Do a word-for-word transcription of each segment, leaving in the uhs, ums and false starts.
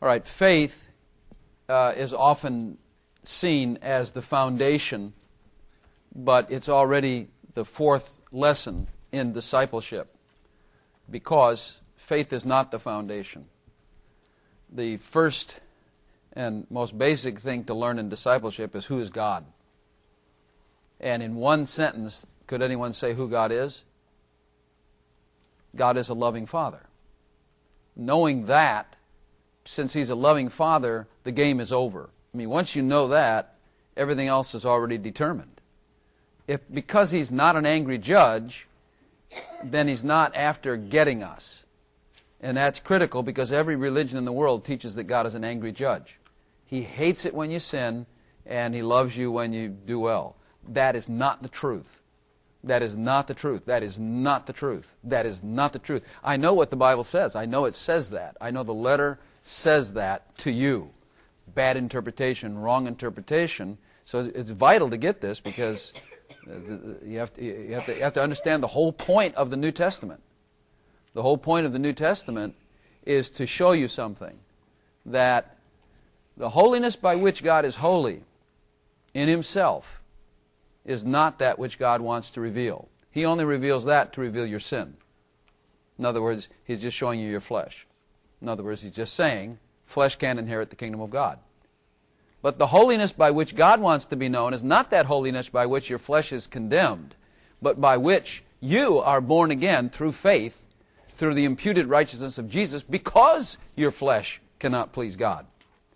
All right, faith uh, is often seen as the foundation, but it's already the fourth lesson in discipleship, because faith is not the foundation. The first and most basic thing to learn in discipleship is, who is God? And in one sentence, could anyone say who God is? God is a loving Father. Knowing that, since He's a loving Father, the game is over. I mean, once you know that, everything else is already determined. If because He's not an angry judge, then He's not after getting us. And that's critical, because every religion in the world teaches that God is an angry judge. He hates it when you sin, and He loves you when you do well. That is not the truth. That is not the truth. That is not the truth. That is not the truth. I know what the Bible says. I know it says that. I know the letter says that to you. Bad interpretation, wrong interpretation. So it's vital to get this, because you have to, you have to, you have to understand the whole point of the New Testament. The whole point of the New Testament is to show you something. That the holiness by which God is holy in Himself is not that which God wants to reveal. He only reveals that to reveal your sin. In other words, He's just showing you your flesh. In other words, He's just saying, flesh can't inherit the kingdom of God. But the holiness by which God wants to be known is not that holiness by which your flesh is condemned, but by which you are born again through faith, through the imputed righteousness of Jesus, because your flesh cannot please God.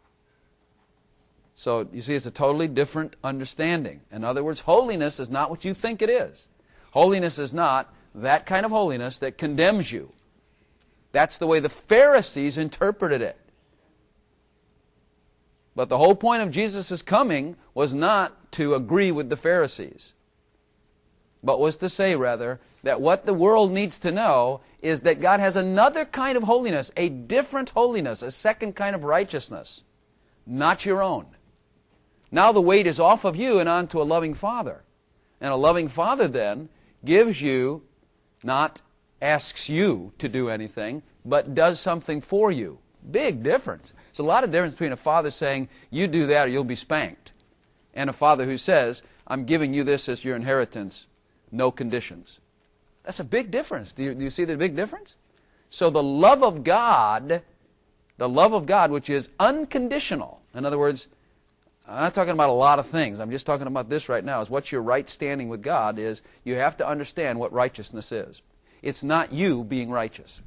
So, you see, it's a totally different understanding. In other words, holiness is not what you think it is. Holiness is not that kind of holiness that condemns you. That's the way the Pharisees interpreted it. But the whole point of Jesus' coming was not to agree with the Pharisees, but was to say, rather, that what the world needs to know is that God has another kind of holiness, a different holiness, a second kind of righteousness, not your own. Now the weight is off of you and onto a loving Father. And a loving Father then gives you, not asks you to do anything, but does something for you. Big difference. It's a lot of difference between a father saying, you do that or you'll be spanked, and a father who says, I'm giving you this as your inheritance, no conditions. That's a big difference. Do you, do you see the big difference? So the love of God, the love of God, which is unconditional. In other words, I'm not talking about a lot of things. I'm just talking about this right now. Is what your right standing with God is. You have to understand what righteousness is. It's not you being righteous.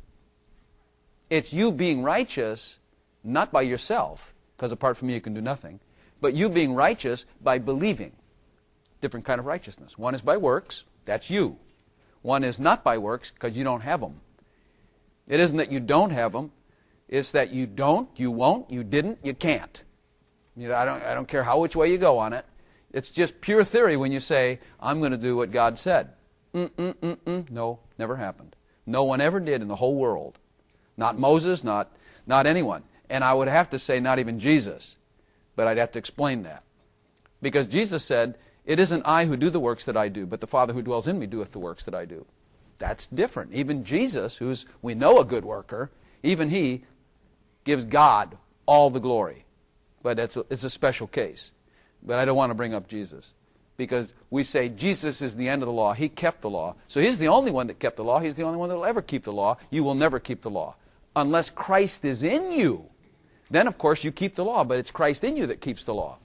It's you being righteous, not by yourself, because apart from me you can do nothing, but you being righteous by believing. Different kind of righteousness. One is by works. That's you. One is not by works, because you don't have them. It isn't that you don't have them. It's that you don't, you won't, you didn't, you can't. You know, I don't, I don't care how which way you go on it. It's just pure theory when you say, I'm going to do what God said. Mm-mm-mm-mm. No, never happened. No one ever did in the whole world. Not Moses, not, not anyone. And I would have to say not even Jesus. But I'd have to explain that. Because Jesus said, it isn't I who do the works that I do, but the Father who dwells in me doeth the works that I do. That's different. Even Jesus, who's, we know, a good worker, even He gives God all the glory. But it's a, it's a special case. But I don't want to bring up Jesus. Because we say Jesus is the end of the law. He kept the law. So He's the only one that kept the law. He's the only one that will ever keep the law. You will never keep the law. Unless Christ is in you. Then, of course, you keep the law. But it's Christ in you that keeps the law.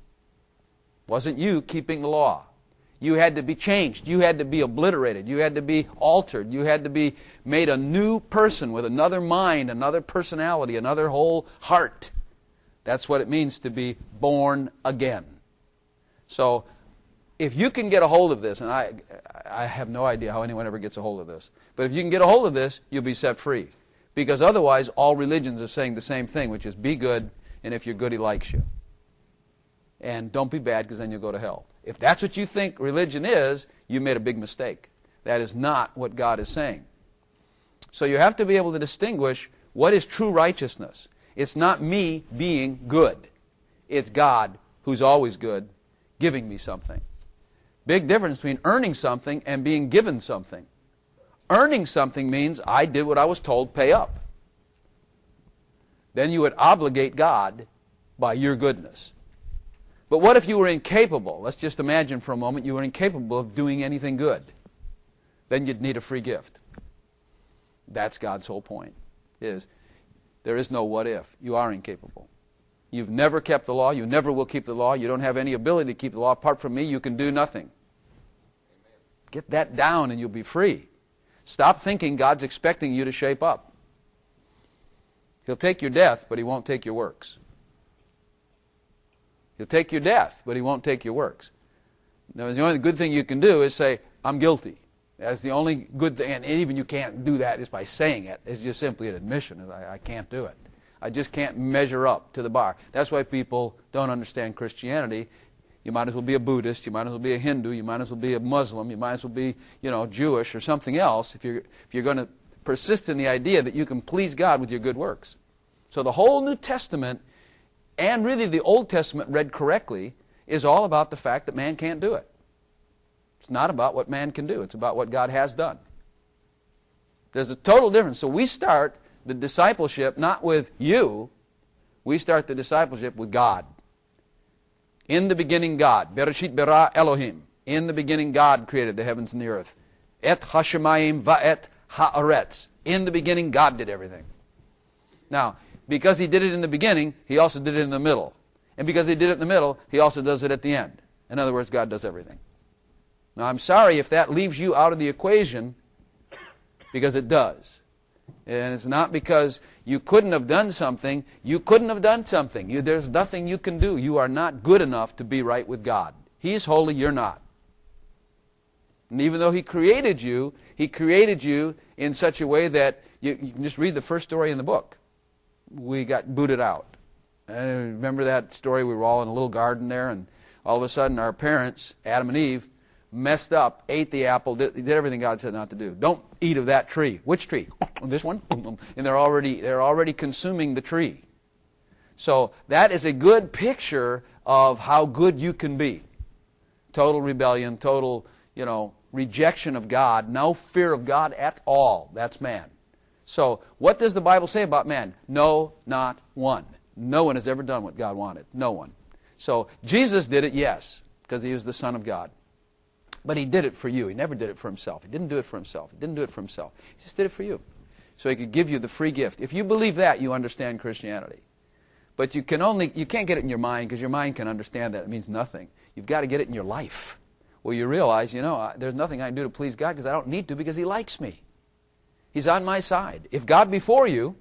Wasn't you keeping the law. You had to be changed. You had to be obliterated. You had to be altered. You had to be made a new person with another mind, another personality, another whole heart. That's what it means to be born again. So, if you can get a hold of this, and I, I have no idea how anyone ever gets a hold of this, but if you can get a hold of this, you'll be set free. Because otherwise, all religions are saying the same thing, which is be good, and if you're good, He likes you. And don't be bad, because then you'll go to hell. If that's what you think religion is, you made a big mistake. That is not what God is saying. So you have to be able to distinguish what is true righteousness. It's not me being good. It's God, who's always good, giving me something. Big difference between earning something and being given something. Earning something means I did what I was told, pay up. then you would obligate God by your goodness. But what if you were incapable? Let's just imagine for a moment you were incapable of doing anything good. Then you'd need a free gift. That's God's whole point, is there is no what if. You are incapable. You've never kept the law. You never will keep the law. You don't have any ability to keep the law. Apart from me, you can do nothing. Get that down and you'll be free. Stop thinking God's expecting you to shape up. He'll take your death, but He won't take your works. He'll take your death, but He won't take your works. Now, the only good thing you can do is say, I'm guilty. That's the only good thing. And even you can't do that just by saying it. It's just simply an admission. I, I can't do it. I just can't measure up to the bar. That's why people don't understand Christianity. You might as well be a Buddhist. You might as well be a Hindu. You might as well be a Muslim. You might as well be, you know, Jewish or something else if you're, if you're going to persist in the idea that you can please God with your good works. So the whole New Testament, and really the Old Testament read correctly, is all about the fact that man can't do it. It's not about what man can do. It's about what God has done. There's a total difference. So we start the discipleship not with you. We start the discipleship with God. In the beginning, God. Bereshit bara Elohim. In the beginning, God created the heavens and the earth. Et hashemayim va'et haaretz. In the beginning, God did everything. Now, because He did it in the beginning, He also did it in the middle. And because He did it in the middle, He also does it at the end. In other words, God does everything. Now, I'm sorry if that leaves you out of the equation, because it does. And it's not because you couldn't have done something. You couldn't have done something. You, there's nothing you can do. You are not good enough to be right with God. He's holy, you're not. And even though He created you, He created you in such a way that you, you can just read the first story in the book. We got booted out. And remember that story? We were all in a little garden there, and all of a sudden our parents, Adam and Eve, messed up, ate the apple, did, did everything God said not to do. Don't eat of that tree. Which tree? This one? And they're already, they're already consuming the tree. So that is a good picture of how good you can be. Total rebellion, total, you know, rejection of God, no fear of God at all. That's man. So what does the Bible say about man? No, not one. No one has ever done what God wanted. No one. So Jesus did it, yes, because He was the Son of God. But He did it for you. He never did it for Himself. He didn't do it for Himself. He didn't do it for Himself. He just did it for you. So He could give you the free gift. If you believe that, you understand Christianity. But you can only, you can't get it in your mind, because your mind can understand that. It means nothing. You've got to get it in your life, where you realize, you know, there's nothing I can do to please God, because I don't need to, because He likes me. He's on my side. If God be for you,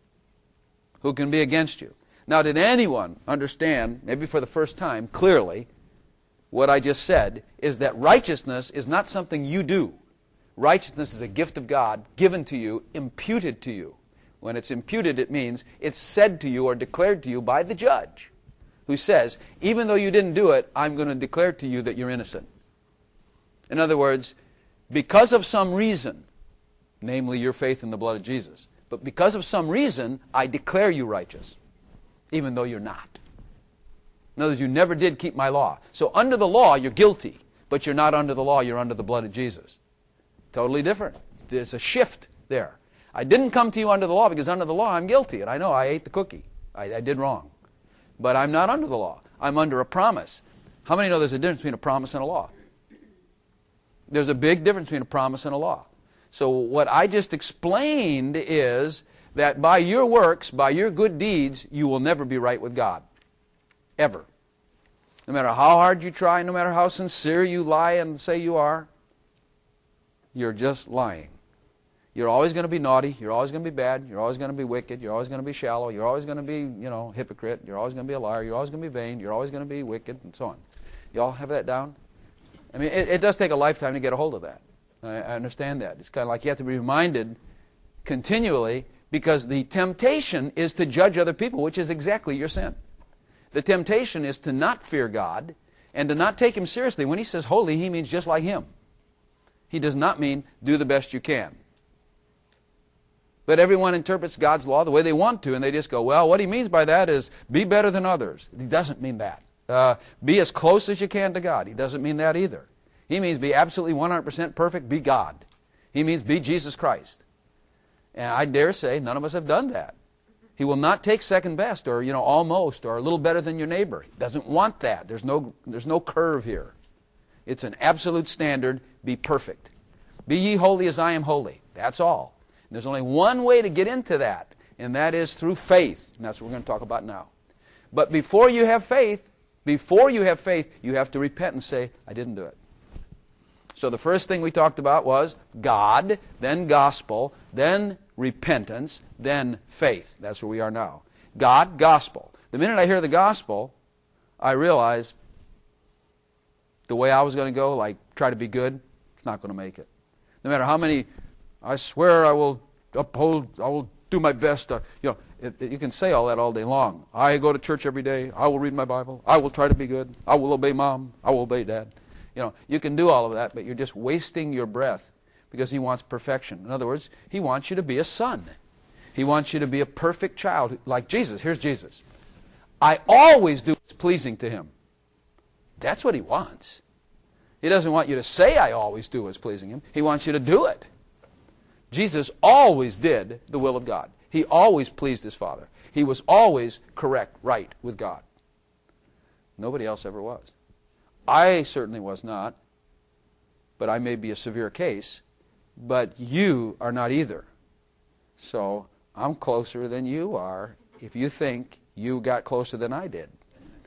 who can be against you? Now, did anyone understand, maybe for the first time, clearly, what I just said is that righteousness is not something you do. Righteousness is a gift of God given to you, imputed to you. When it's imputed, it means it's said to you or declared to you by the judge, who says, even though you didn't do it, I'm going to declare to you that you're innocent. In other words, because of some reason, namely your faith in the blood of Jesus, but because of some reason, I declare you righteous, even though you're not. In other words, you never did keep my law. So under the law, you're guilty. But you're not under the law, you're under the blood of Jesus. Totally different. There's a shift there. I didn't come to you under the law because under the law I'm guilty. And I know I ate the cookie. I, I did wrong. But I'm not under the law. I'm under a promise. How many know there's a difference between a promise and a law? There's a big difference between a promise and a law. So what I just explained is that by your works, by your good deeds, you will never be right with God. Ever. No matter how hard you try, no matter how sincere you lie and say you are, you're just lying. You're always going to be naughty, you're always going to be bad, you're always going to be wicked, you're always going to be shallow, you're always going to be, you know, hypocrite, you're always going to be a liar, you're always going to be vain, you're always going to be wicked, and so on. You all have that down? I mean, it, it does take a lifetime to get a hold of that. I, I understand that. It's kind of like you have to be reminded continually, because the temptation is to judge other people, which is exactly your sin. The temptation is to not fear God and to not take Him seriously. When He says holy, He means just like Him. He does not mean do the best you can. But everyone interprets God's law the way they want to, and they just go, well, what He means by that is be better than others. He doesn't mean that. Uh, be as close as you can to God. He doesn't mean that either. He means be absolutely one hundred percent perfect, be God. He means be Jesus Christ. And I dare say none of us have done that. He will not take second best or, you know, almost or a little better than your neighbor. He doesn't want that. There's no, there's no curve here. It's an absolute standard. Be perfect. Be ye holy as I am holy. That's all. And there's only one way to get into that, and that is through faith. And that's what we're going to talk about now. But before you have faith, before you have faith, you have to repent and say, I didn't do it. So the first thing we talked about was God, then gospel, then repentance, then faith. That's where we are now. God, gospel. The minute I hear the gospel, I realize the way I was going to go, like try to be good, it's not going to make it. No matter how many, I swear I will uphold, I will do my best. To, you know, it, it, you can say all that all day long. I go to church every day. I will read my Bible. I will try to be good. I will obey Mom. I will obey Dad. You know, you can do all of that, but you're just wasting your breath because He wants perfection. In other words, He wants you to be a son. He wants you to be a perfect child like Jesus. Here's Jesus. I always do what's pleasing to Him. That's what He wants. He doesn't want you to say, I always do what's pleasing Him. He wants you to do it. Jesus always did the will of God. He always pleased His Father. He was always correct, right with God. Nobody else ever was. I certainly was not, but I may be a severe case, but you are not either. So I'm closer than you are if you think you got closer than I did.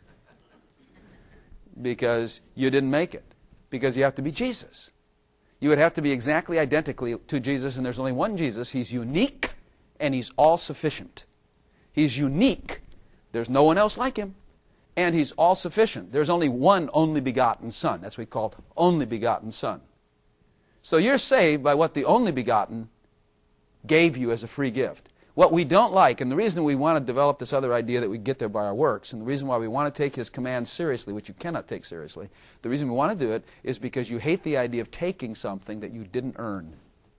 Because you didn't make it. Because you have to be Jesus. You would have to be exactly identically to Jesus, and there's only one Jesus. He's unique, and He's all-sufficient. He's unique. There's no one else like Him. And He's all-sufficient. There's only one only begotten Son. That's what we call only begotten Son. So you're saved by what the only begotten gave you as a free gift. What we don't like, and the reason we want to develop this other idea that we get there by our works, and the reason why we want to take His commands seriously, which you cannot take seriously, the reason we want to do it is because you hate the idea of taking something that you didn't earn.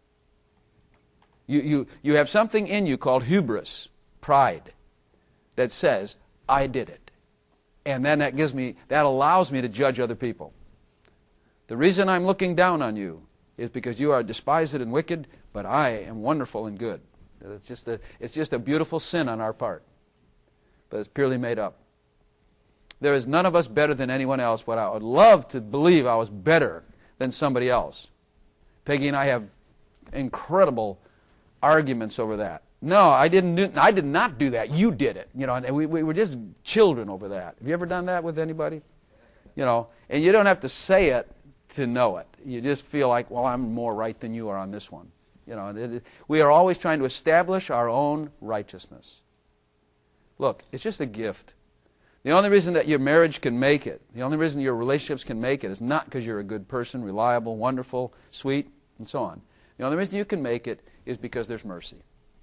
You, you, you have something in you called hubris, pride, that says, I did it. And then that gives me, that allows me to judge other people. The reason I'm looking down on you is because you are despised and wicked, but I am wonderful and good. It's just a, it's just a beautiful sin on our part. But it's purely made up. There is none of us better than anyone else, but I would love to believe I was better than somebody else. Peggy and I have incredible arguments over that. No, I didn't do, I did not do that. You did it. You know, and we, we were just children over that. Have you ever done that with anybody? You know, and you don't have to say it to know it. You just feel like, well, I'm more right than you are on this one. You know, it, it, we are always trying to establish our own righteousness. Look, it's just a gift. The only reason that your marriage can make it, the only reason your relationships can make it is not because you're a good person, reliable, wonderful, sweet, and so on. The only reason you can make it is because there's mercy.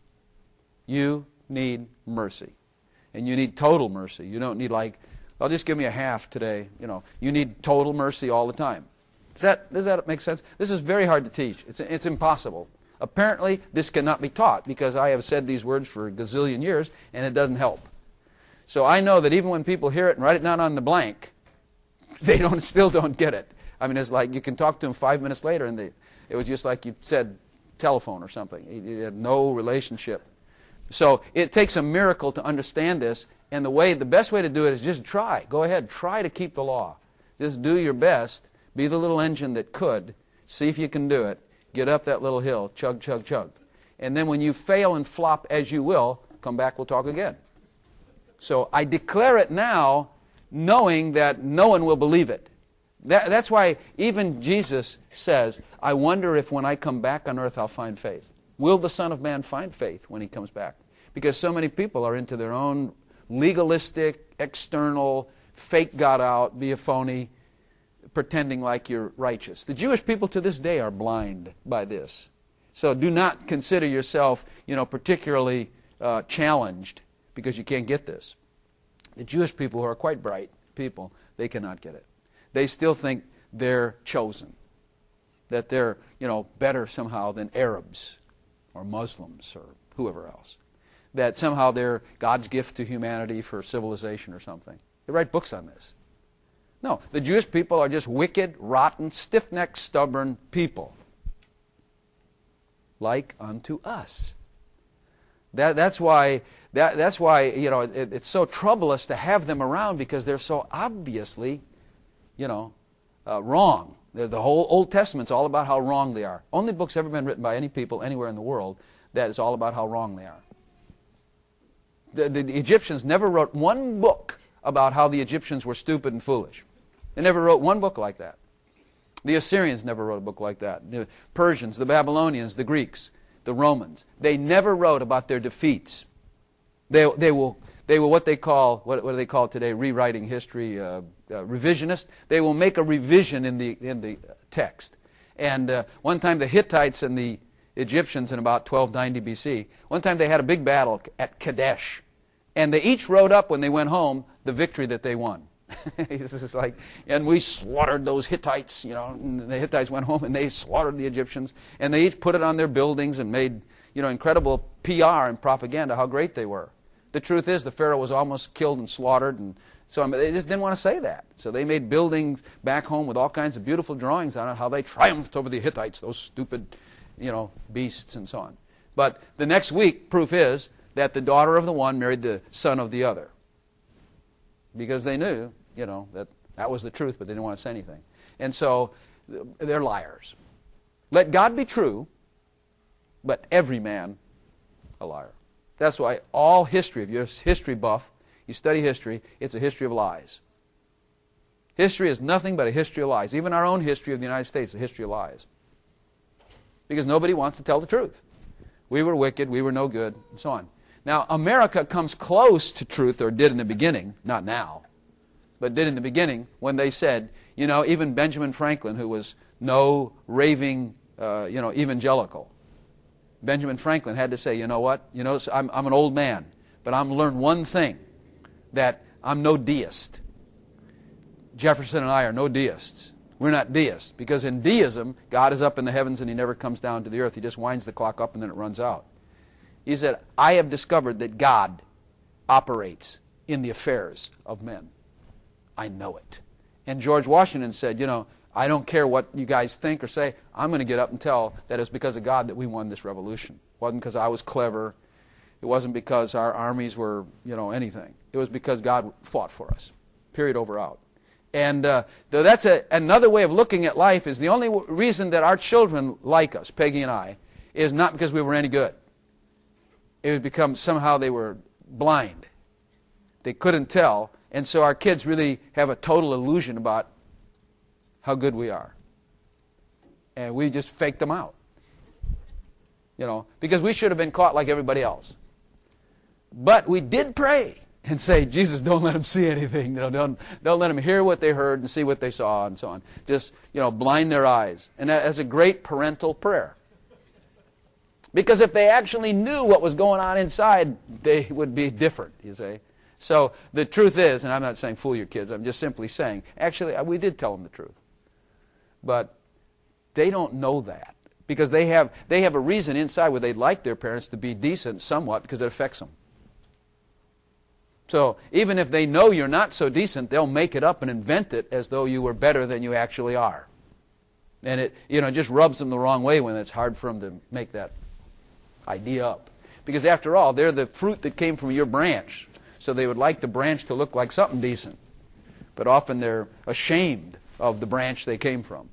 You need mercy. And you need total mercy. You don't need like, well, just give me a half today. You know, you need total mercy all the time. Does that, does that make sense? This is very hard to teach. It's, it's impossible. Apparently, this cannot be taught because I have said these words for a gazillion years and it doesn't help. So I know that even when people hear it and write it down on the blank, they don't still don't get it. I mean, it's like you can talk to them five minutes later and they, it was just like you said telephone or something. You had no relationship. So it takes a miracle to understand this, and the way, the best way to do it is just try. Go ahead, try to keep the law. Just do your best. Be the little engine that could. See if you can do it. Get up that little hill. Chug, chug, chug. And then when you fail and flop as you will, come back, we'll talk again. So I declare it now, knowing that no one will believe it. That, that's why even Jesus says, I wonder if when I come back on earth I'll find faith. Will the Son of Man find faith when He comes back? Because so many people are into their own legalistic, external, fake God out, be a phony, pretending like you're righteous. The Jewish people to this day are blind by this. So do not consider yourself, you know, particularly uh, challenged because you can't get this. The Jewish people, who are quite bright people, they cannot get it. They still think they're chosen, that they're, you know, better somehow than Arabs or Muslims or whoever else, that somehow they're God's gift to humanity for civilization or something. They write books on this. No, the Jewish people are just wicked, rotten, stiff-necked, stubborn people, like unto us. That, that's why that, that's why, you know, it, it's so troublous to have them around, because they're so obviously, you know, uh, wrong. The, the whole Old Testament's all about how wrong they are. Only book's ever been written by any people anywhere in the world that is all about how wrong they are. The, the, the Egyptians never wrote one book about how the Egyptians were stupid and foolish. They never wrote one book like that. The Assyrians never wrote a book like that. The Persians, the Babylonians, the Greeks, the Romans. They never wrote about their defeats. They, they, will, they will what they call, what, what do they call it today, rewriting history, uh, uh, revisionist. They will make a revision in the, in the text. And uh, one time the Hittites and the Egyptians in about twelve ninety B C, one time they had a big battle at Kadesh. And they each wrote up when they went home the victory that they won. It's just like, and we slaughtered those Hittites, you know, and the Hittites went home and they slaughtered the Egyptians, and they each put it on their buildings and made, you know, incredible P R and propaganda how great they were. The truth is the Pharaoh was almost killed and slaughtered, and so I mean, they just didn't want to say that. So they made buildings back home with all kinds of beautiful drawings on it, how they triumphed over the Hittites, those stupid, you know, beasts and so on. But the next week, proof is that the daughter of the one married the son of the other, because they knew, you know, that that was the truth, but they didn't want to say anything. And so they're liars. Let God be true, but every man a liar. That's why all history, if you're a history buff, you study history, it's a history of lies. History is nothing but a history of lies. Even our own history of the United States is a history of lies. Because nobody wants to tell the truth. We were wicked, we were no good, and so on. Now, America comes close to truth, or did in the beginning, not now, but did in the beginning when they said, you know, even Benjamin Franklin, who was no raving, uh, you know, evangelical, Benjamin Franklin had to say, you know what, you know, I'm, I'm an old man, but I'm learned one thing, that I'm no deist. Jefferson and I are no deists. We're not deists, because in deism, God is up in the heavens and He never comes down to the earth. He just winds the clock up and then it runs out. He said, I have discovered that God operates in the affairs of men. I know it. And George Washington said, you know, I don't care what you guys think or say. I'm going to get up and tell that it's because of God that we won this revolution. It wasn't because I was clever. It wasn't because our armies were, you know, anything. It was because God fought for us. Period, over, out. And uh, though that's a, another way of looking at life, is the only w- reason that our children like us, Peggy and I, is not because we were any good. It would become somehow they were blind. They couldn't tell. And so our kids really have a total illusion about how good we are. And we just faked them out. You know, because we should have been caught like everybody else. But we did pray and say, Jesus, don't let them see anything. You know, don't, don't let them hear what they heard and see what they saw and so on. Just, you know, blind their eyes. And that, that's a great parental prayer. Because if they actually knew what was going on inside, they would be different, you see. So the truth is, and I'm not saying fool your kids, I'm just simply saying, actually, we did tell them the truth. But they don't know that. Because they have, they have a reason inside where they'd like their parents to be decent somewhat, because it affects them. So even if they know you're not so decent, they'll make it up and invent it as though you were better than you actually are. And it, you know, just rubs them the wrong way when it's hard for them to make that idea up. Because after all, they're the fruit that came from your branch. So they would like the branch to look like something decent. But often they're ashamed of the branch they came from.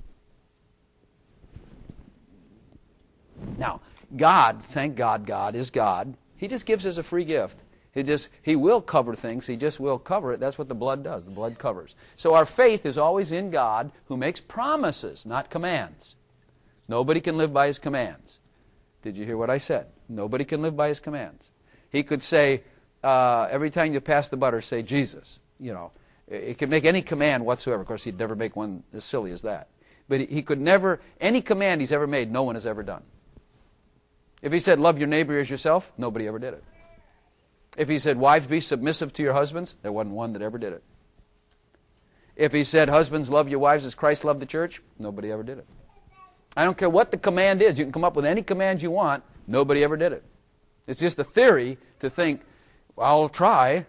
Now, God, thank God, God is God. He just gives us a free gift. He just, He will cover things. He just will cover it. That's what the blood does. The blood covers. So our faith is always in God, who makes promises, not commands. Nobody can live by His commands. Did you hear what I said? Nobody can live by His commands. He could say, uh, every time you pass the butter, say Jesus. You know, it could make any command whatsoever. Of course, He'd never make one as silly as that. But He could never, any command He's ever made, no one has ever done. If He said, love your neighbor as yourself, nobody ever did it. If He said, wives, be submissive to your husbands, there wasn't one that ever did it. If He said, husbands, love your wives as Christ loved the church, nobody ever did it. I don't care what the command is. You can come up with any command you want. Nobody ever did it. It's just a theory to think, well, I'll try.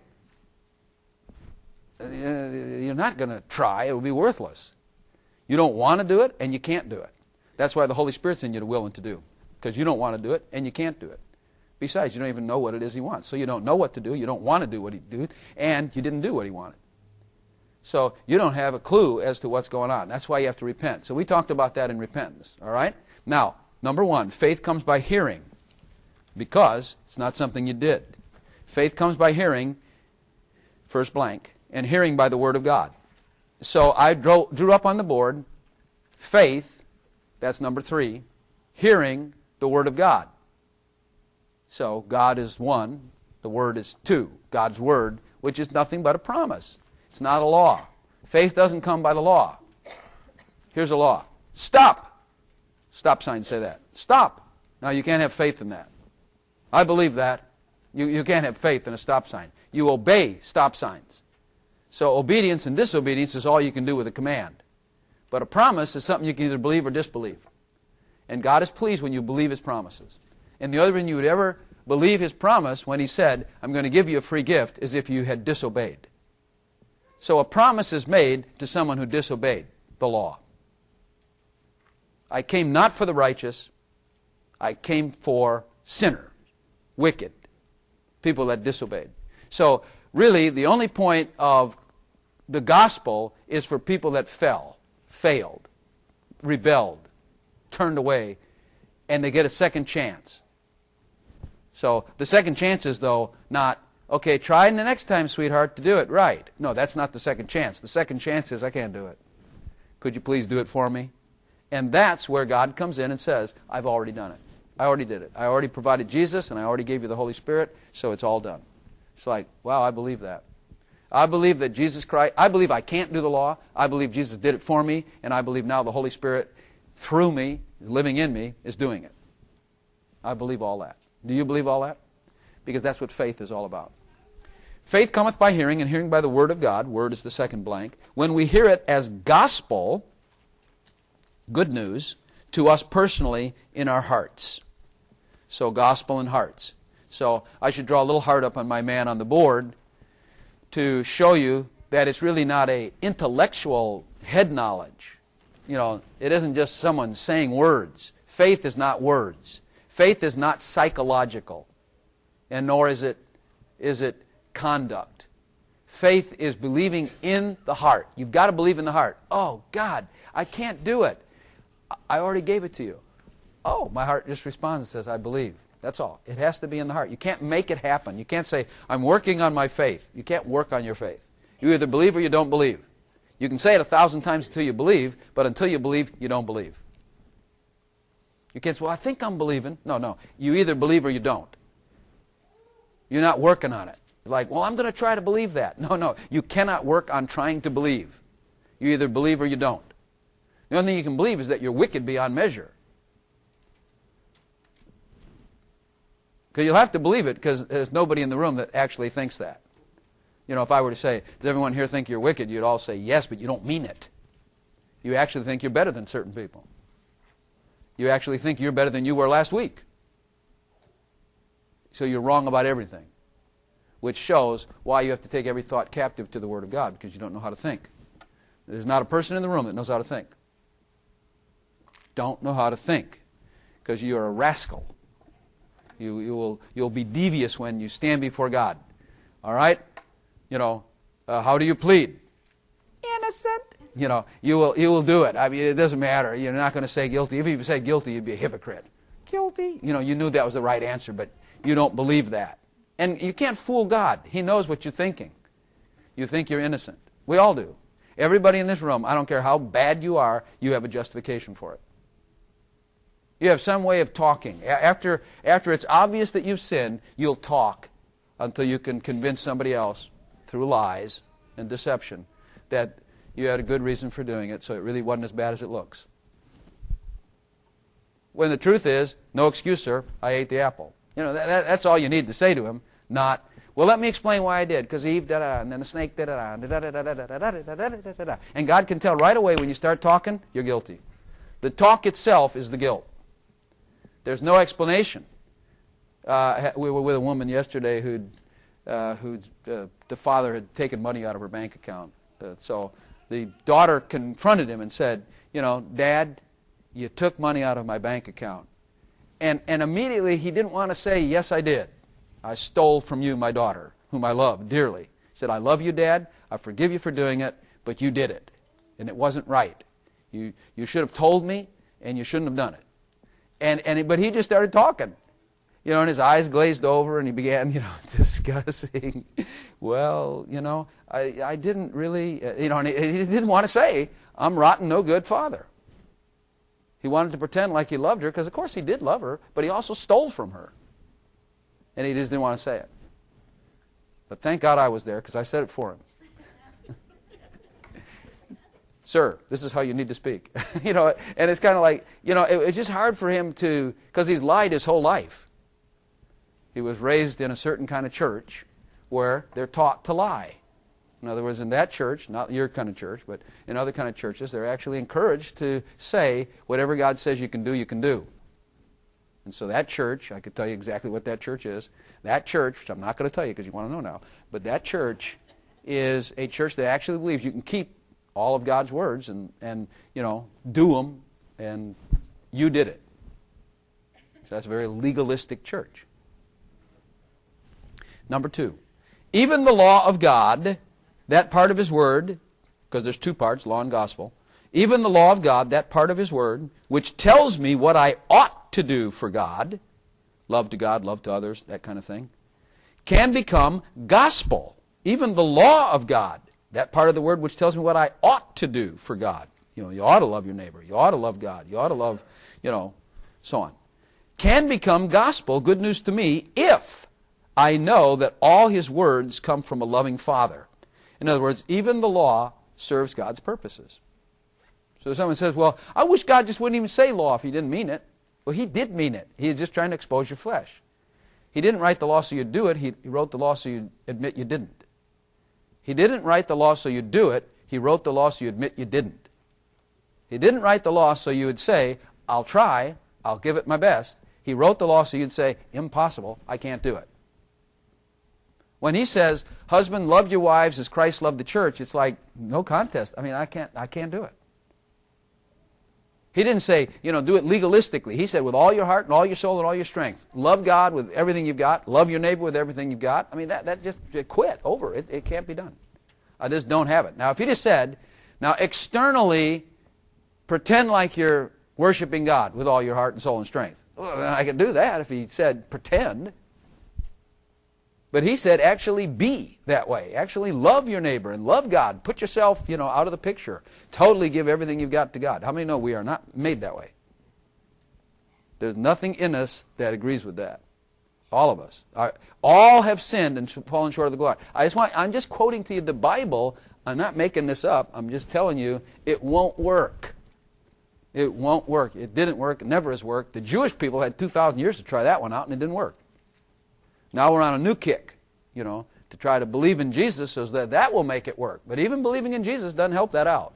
You're not going to try. It will be worthless. You don't want to do it, and you can't do it. That's why the Holy Spirit's in you to will and to do. Because you don't want to do it, and you can't do it. Besides, you don't even know what it is he wants. So you don't know what to do, you don't want to do what he do, and you didn't do what he wanted. So you don't have a clue as to what's going on. That's why you have to repent. So we talked about that in repentance. All right? Now, number one, faith comes by hearing, because it's not something you did. Faith comes by hearing, first blank, and hearing by the Word of God. So I drew, drew up on the board, faith, that's number three, hearing the Word of God. So God is one, the Word is two. God's Word, which is nothing but a promise. It's not a law. Faith doesn't come by the law. Here's a law. Stop! Stop signs say that. Stop! Now you can't have faith in that. I believe that. You, you can't have faith in a stop sign. You obey stop signs. So obedience and disobedience is all you can do with a command. But a promise is something you can either believe or disbelieve. And God is pleased when you believe His promises. And the other reason you would ever believe His promise when He said, I'm going to give you a free gift, is if you had disobeyed. So a promise is made to someone who disobeyed the law. I came not for the righteous, I came for sinners, wicked, people that disobeyed. So really the only point of the gospel is for people that fell, failed, rebelled, turned away, and they get a second chance. So the second chance is, though, not, okay, try the next time, sweetheart, to do it right. No, that's not the second chance. The second chance is, I can't do it. Could you please do it for me? And that's where God comes in and says, I've already done it. I already did it. I already provided Jesus, and I already gave you the Holy Spirit, so it's all done. It's like, wow, I believe that. I believe that Jesus Christ, I believe I can't do the law. I believe Jesus did it for me, and I believe now the Holy Spirit, through me, living in me, is doing it. I believe all that. Do you believe all that? Because that's what faith is all about. Faith cometh by hearing, and hearing by the Word of God. Word is the second blank. When we hear it as gospel, good news, to us personally in our hearts. So gospel and hearts. So I should draw a little heart up on my man on the board to show you that it's really not a intellectual head knowledge. You know, it isn't just someone saying words. Faith is not words. Faith is not psychological, and nor is it is it conduct. Faith is believing in the heart. You've got to believe in the heart. Oh, God, I can't do it. I already gave it to you. Oh, my heart just responds and says, I believe. That's all. It has to be in the heart. You can't make it happen. You can't say, I'm working on my faith. You can't work on your faith. You either believe or you don't believe. You can say it a thousand times until you believe, but until you believe, you don't believe. You can't say, well, I think I'm believing. No, no. You either believe or you don't. You're not working on it. Like, well, I'm going to try to believe that. No, no. You cannot work on trying to believe. You either believe or you don't. The only thing you can believe is that you're wicked beyond measure. Because you'll have to believe it because there's nobody in the room that actually thinks that. You know, if I were to say, does everyone here think you're wicked? You'd all say, yes, but you don't mean it. You actually think you're better than certain people. You actually think you're better than you were last week. So you're wrong about everything. Which shows why you have to take every thought captive to the Word of God, because you don't know how to think. There's not a person in the room that knows how to think. Don't know how to think, because you're a rascal. You, you will, you'll be devious when you stand before God. All right? You know, uh, how do you plead? Innocent. You know, you will, you will do it. I mean, it doesn't matter. You're not going to say guilty. If you say guilty, you'd be a hypocrite. Guilty. You know, you knew that was the right answer, but you don't believe that. And you can't fool God. He knows what you're thinking. You think you're innocent. We all do. Everybody in this room, I don't care how bad you are, you have a justification for it. You have some way of talking. After, after it's obvious that you've sinned, you'll talk until you can convince somebody else through lies and deception that you had a good reason for doing it, so it really wasn't as bad as it looks. When the truth is, no excuse, sir, I ate the apple. You know, that, that's all you need to say to him, not, well, let me explain why I did, because Eve, da-da, and then the snake, da-da-da, da-da-da-da-da-da-da-da-da-da-da. And God can tell right away when you start talking, you're guilty. The talk itself is the guilt. There's no explanation. Uh, we were with a woman yesterday who'd, uh, who'd uh, the father had taken money out of her bank account. Uh, so the daughter confronted him and said, you know, Dad, you took money out of my bank account. And, and immediately he didn't want to say, yes, I did. I stole from you my daughter, whom I love dearly. He said, I love you, Dad. I forgive you for doing it, but you did it. And it wasn't right. You, you should have told me, and you shouldn't have done it. And, and but he just started talking. You know, and his eyes glazed over, and he began, you know, discussing, well, you know, I, I didn't really, uh, you know, and he, he didn't want to say, I'm rotten, no good father. He wanted to pretend like he loved her, because of course he did love her, but he also stole from her. And he just didn't want to say it. But thank God I was there, because I said it for him. Sir, this is how you need to speak. You know, and it's kind of like, you know, it, it's just hard for him to, because he's lied his whole life. He was raised in a certain kind of church where they're taught to lie. In other words, in that church, not your kind of church, but in other kind of churches, they're actually encouraged to say whatever God says you can do, you can do. And so that church, I could tell you exactly what that church is. That church, which I'm not going to tell you because you want to know now, but that church is a church that actually believes you can keep all of God's words and, and you know, do them, and you did it. So that's a very legalistic church. Number two, even the law of God, that part of His Word, because there's two parts, law and gospel, even the law of God, that part of His Word, which tells me what I ought to do for God, love to God, love to others, that kind of thing, can become gospel. Even the law of God, that part of the Word which tells me what I ought to do for God. You know, you ought to love your neighbor. You ought to love God. You ought to love, you know, so on. Can become gospel, good news to me, if I know that all His words come from a loving Father. In other words, even the law serves God's purposes. So someone says, well, I wish God just wouldn't even say law if He didn't mean it. Well, He did mean it. He was just trying to expose your flesh. He didn't write the law so you'd do it. He wrote the law so you'd admit you didn't. He didn't write the law so you'd do it. He wrote the law so you admit you didn't. He didn't write the law so you would say, I'll try, I'll give it my best. He wrote the law so you'd say, impossible, I can't do it. When He says, husband, love your wives as Christ loved the church, it's like, no contest. I mean, I can't, I can't do it. He didn't say, you know, do it legalistically. He said, with all your heart and all your soul and all your strength. Love God with everything you've got. Love your neighbor with everything you've got. I mean, that, that just, quit, over. It, it can't be done. I just don't have it. Now, if He just said, now externally, pretend like you're worshiping God with all your heart and soul and strength. Well, I could do that if He said pretend. But He said actually be that way. Actually love your neighbor and love God. Put yourself, you know, out of the picture. Totally give everything you've got to God. How many know we are not made that way? There's nothing in us that agrees with that. All of us. Are, all have sinned and fallen short of the glory. I just want, I'm just quoting to you the Bible. I'm not making this up. I'm just telling you it won't work. It won't work. It didn't work. It never has worked. The Jewish people had two thousand years to try that one out, and it didn't work. Now we're on a new kick, you know, to try to believe in Jesus so that that will make it work. But even believing in Jesus doesn't help that out.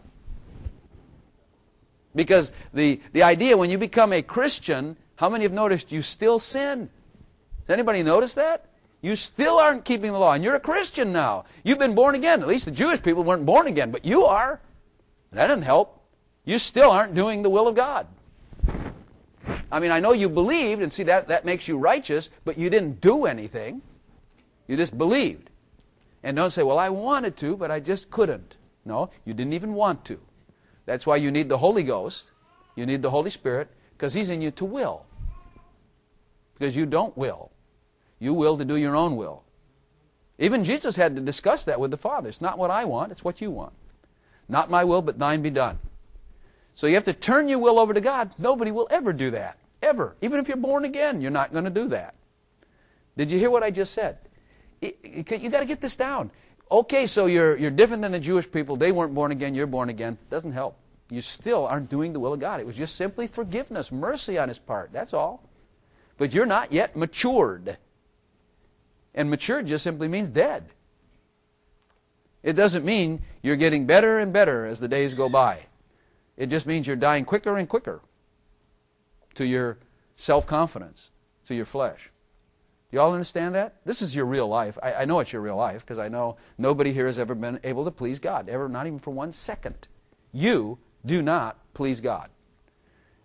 Because the, the idea, when you become a Christian, how many have noticed you still sin? Has anybody noticed that? You still aren't keeping the law, and you're a Christian now. You've been born again. At least the Jewish people weren't born again, but you are. That doesn't help. You still aren't doing the will of God. I mean, I know you believed, and see, that, that makes you righteous, but you didn't do anything. You just believed. And don't say, well, I wanted to, but I just couldn't. No, you didn't even want to. That's why you need the Holy Ghost. You need the Holy Spirit, because He's in you to will. Because you don't will. You will to do your own will. Even Jesus had to discuss that with the Father. It's not what I want, it's what you want. Not my will, but thine be done. So you have to turn your will over to God. Nobody will ever do that. Ever. Even if you're born again, you're not going to do that. Did you hear what I just said? You've got to get this down. Okay, so you're, you're different than the Jewish people. They weren't born again. You're born again. Doesn't help. You still aren't doing the will of God. It was just simply forgiveness, mercy on His part. That's all. But you're not yet matured. And matured just simply means dead. It doesn't mean you're getting better and better as the days go by. It just means you're dying quicker and quicker to your self-confidence, to your flesh. You all understand that? This is your real life. I, I know it's your real life because I know nobody here has ever been able to please God, ever, not even for one second. You do not please God.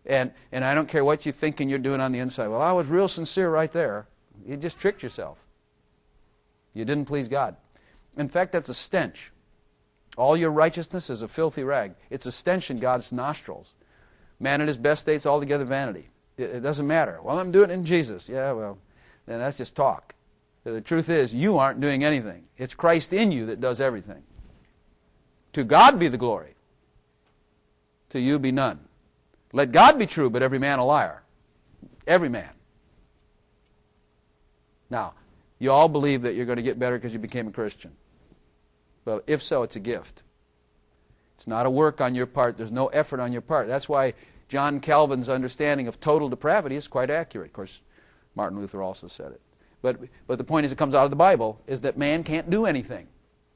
And, and I don't care what you're thinking you're doing on the inside. Well, I was real sincere right there. You just tricked yourself. You didn't please God. In fact, that's a stench. All your righteousness is a filthy rag. It's a stench in God's nostrils. Man at his best state's altogether vanity. It, it doesn't matter. Well, I'm doing it in Jesus. Yeah, well, then that's just talk. The truth is, you aren't doing anything. It's Christ in you that does everything. To God be the glory. To you be none. Let God be true, but every man a liar. Every man. Now, you all believe that you're going to get better because you became a Christian. Well, if so, it's a gift. It's not a work on your part. There's no effort on your part. That's why John Calvin's understanding of total depravity is quite accurate. Of course, Martin Luther also said it. But, but the point is, it comes out of the Bible, is that man can't do anything.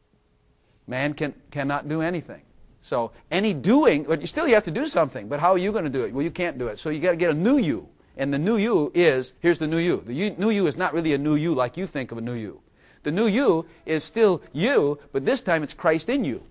Man can, cannot do anything. So any doing, but you still you have to do something. But how are you going to do it? Well, you can't do it. So you got to get a new you. And the new you is, here's the new you. The you, new you is not really a new you like you think of a new you. The new you is still you, but this time it's Christ in you.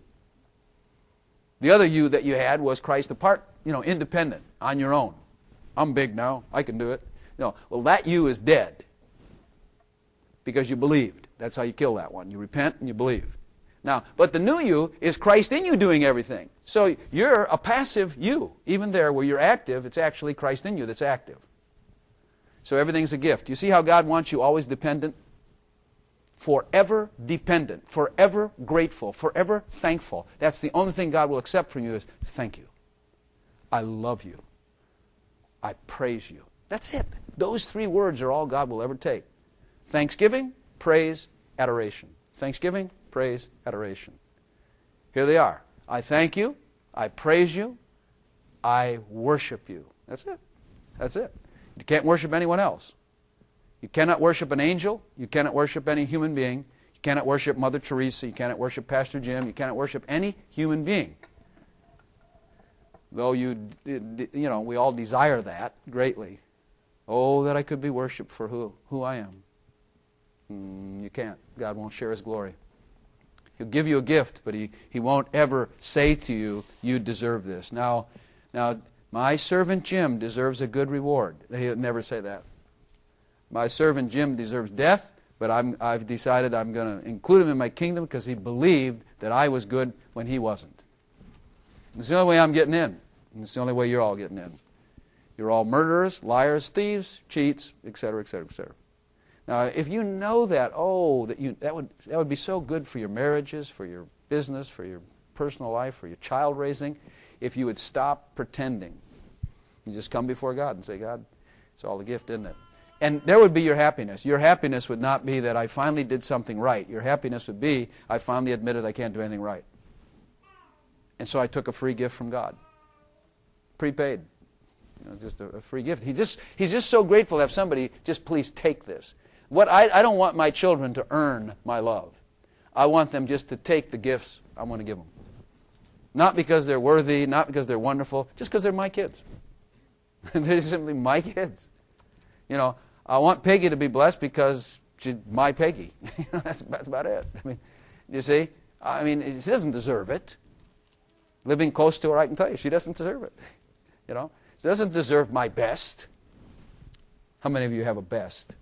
The other you that you had was Christ apart, you know, independent, on your own. I'm big now. I can do it. No, well, that you is dead because you believed. That's how you kill that one. You repent and you believe. Now, but the new you is Christ in you doing everything. So you're a passive you. Even there where you're active, it's actually Christ in you that's active. So everything's a gift. You see how God wants you always dependent? Forever dependent, forever grateful, forever thankful. That's the only thing God will accept from you is, thank you. I love you. I praise you. That's it. Those three words are all God will ever take. Thanksgiving, praise, adoration. Thanksgiving, praise, adoration. Here they are. I thank you. I praise you. I worship you. That's it. That's it. You can't worship anyone else. You cannot worship an angel. You cannot worship any human being. You cannot worship Mother Teresa. You cannot worship Pastor Jim. You cannot worship any human being. Though you, you know, we all desire that greatly. Oh, that I could be worshipped for who, who I am. Mm, you can't. God won't share His glory. He'll give you a gift, but he, he won't ever say to you, you deserve this. Now, now, my servant Jim deserves a good reward. He'll never say that. My servant Jim deserves death, but I'm, I've decided I'm going to include him in my kingdom because he believed that I was good when he wasn't. It's the only way I'm getting in. And it's the only way you're all getting in. You're all murderers, liars, thieves, cheats, et cetera, et cetera, et cetera. Now, if you know that, oh, that you that would that would be so good for your marriages, for your business, for your personal life, for your child raising, if you would stop pretending. You just come before God and say, God, it's all a gift, isn't it? And there would be your happiness. Your happiness would not be that I finally did something right. Your happiness would be, I finally admitted I can't do anything right. And so I took a free gift from God. Prepaid. You know, just a, a free gift. He just, he's just so grateful to have somebody, just please take this. What I, I don't want my children to earn my love. I want them just to take the gifts I want to give them. Not because they're worthy, not because they're wonderful, just because they're my kids. They're simply my kids. You know, I want Peggy to be blessed because she's my Peggy. that's, that's about it. I mean, you see? I mean, she doesn't deserve it. Living close to her, I can tell you, she doesn't deserve it. You know? She doesn't deserve my best. How many of you have a best?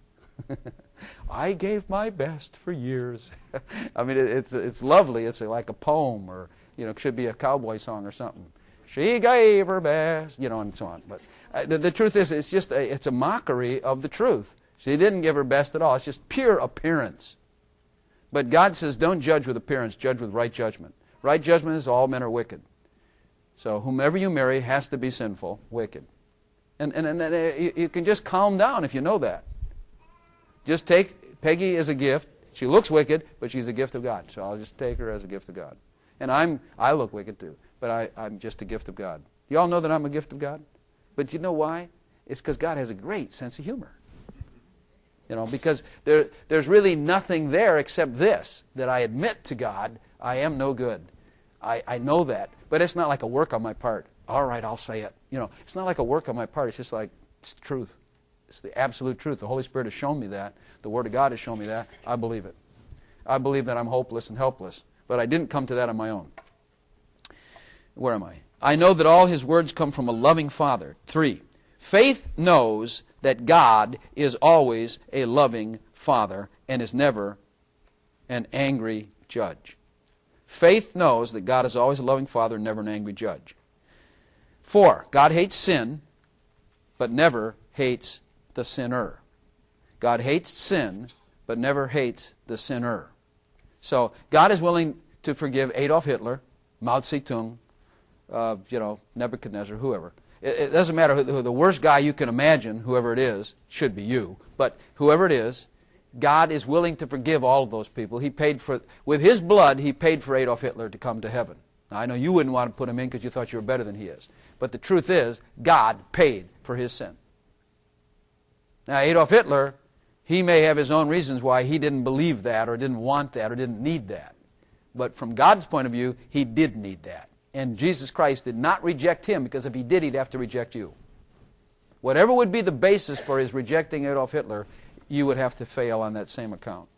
I gave my best for years. I mean, it, it's it's lovely. It's like a poem, or you know, it should be a cowboy song or something. She gave her best, you know, and so on. But uh, the, the truth is, it's just a, it's a mockery of the truth. She didn't give her best at all. It's just pure appearance. But God says, don't judge with appearance, judge with right judgment. Right judgment is all men are wicked. So whomever you marry has to be sinful, wicked. And and, and, and uh, you, you can just calm down if you know that. Just take Peggy as a gift. She looks wicked, but she's a gift of God. So I'll just take her as a gift of God. And I'm I look wicked too, but I, I'm just a gift of God. You all know that I'm a gift of God? But you know why? It's because God has a great sense of humor. You know, because there there's really nothing there except this, that I admit to God, I am no good. I, I know that. But it's not like a work on my part. All right, I'll say it. You know, it's not like a work on my part. It's just like, it's the truth. It's the absolute truth. The Holy Spirit has shown me that. The Word of God has shown me that. I believe it. I believe that I'm hopeless and helpless. But I didn't come to that on my own. Where am I? I know that all his words come from a loving Father. Three, faith knows that God is always a loving Father and is never an angry judge. Faith knows that God is always a loving Father and never an angry judge. Four, God hates sin, but never hates the sinner. God hates sin, but never hates the sinner. So God is willing to forgive Adolf Hitler, Mao Zedong, uh, you know, Nebuchadnezzar, whoever. It, it doesn't matter who, who the worst guy you can imagine, whoever it is, should be you, but whoever it is, God is willing to forgive all of those people. He paid for, with His blood, He paid for Adolf Hitler to come to heaven. Now, I know you wouldn't want to put him in because you thought you were better than he is. But the truth is, God paid for his sin. Now, Adolf Hitler, he may have his own reasons why he didn't believe that or didn't want that or didn't need that. But from God's point of view, he did need that. And Jesus Christ did not reject him, because if he did, he'd have to reject you. Whatever would be the basis for his rejecting Adolf Hitler, you would have to fail on that same account.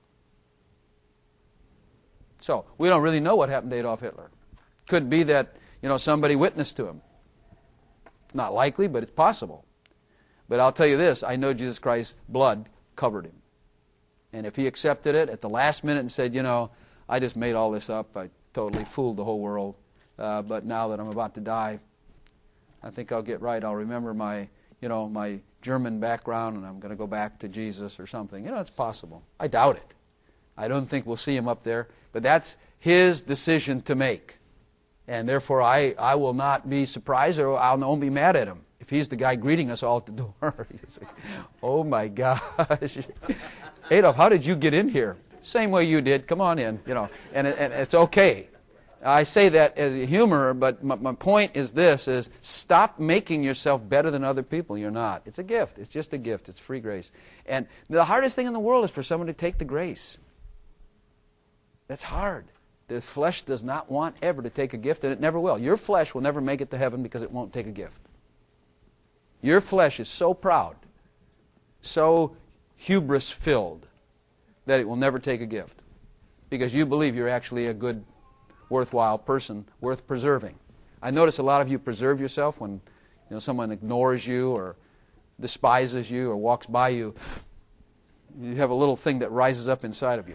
So, we don't really know what happened to Adolf Hitler. Could be that, you know, somebody witnessed to him. Not likely, but it's possible. But I'll tell you this, I know Jesus Christ's blood covered him. And if he accepted it at the last minute and said, you know, I just made all this up, I totally fooled the whole world, uh, but now that I'm about to die, I think I'll get right. I'll remember my, you know, my German background, and I'm going to go back to Jesus or something. You know, it's possible. I doubt it. I don't think we'll see him up there, but that's his decision to make. And therefore, I, I will not be surprised, or I won't be mad at him. If he's the guy greeting us all at the door, he's like, oh my gosh. Adolf, how did you get in here? Same way you did. Come on in. You know, and, it, and it's okay. I say that as a humor, but my, my point is this, is stop making yourself better than other people. You're not. It's a gift. It's just a gift. It's free grace. And the hardest thing in the world is for someone to take the grace. That's hard. The flesh does not want ever to take a gift, and it never will. Your flesh will never make it to heaven because it won't take a gift. Your flesh is so proud, so hubris-filled, that it will never take a gift because you believe you're actually a good, worthwhile person, worth preserving. I notice a lot of you preserve yourself when, you know, someone ignores you or despises you or walks by you. You have a little thing that rises up inside of you.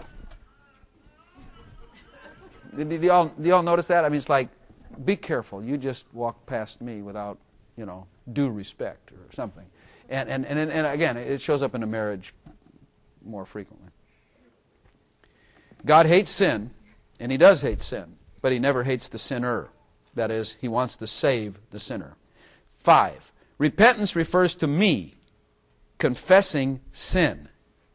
Do, do, y'all, do y'all notice that? I mean, it's like, be careful. You just walked past me without, you know, due respect or something. And, and, and, and again, it shows up in a marriage more frequently. God hates sin, and He does hate sin, but He never hates the sinner. That is, He wants to save the sinner. Five, repentance refers to me confessing sin.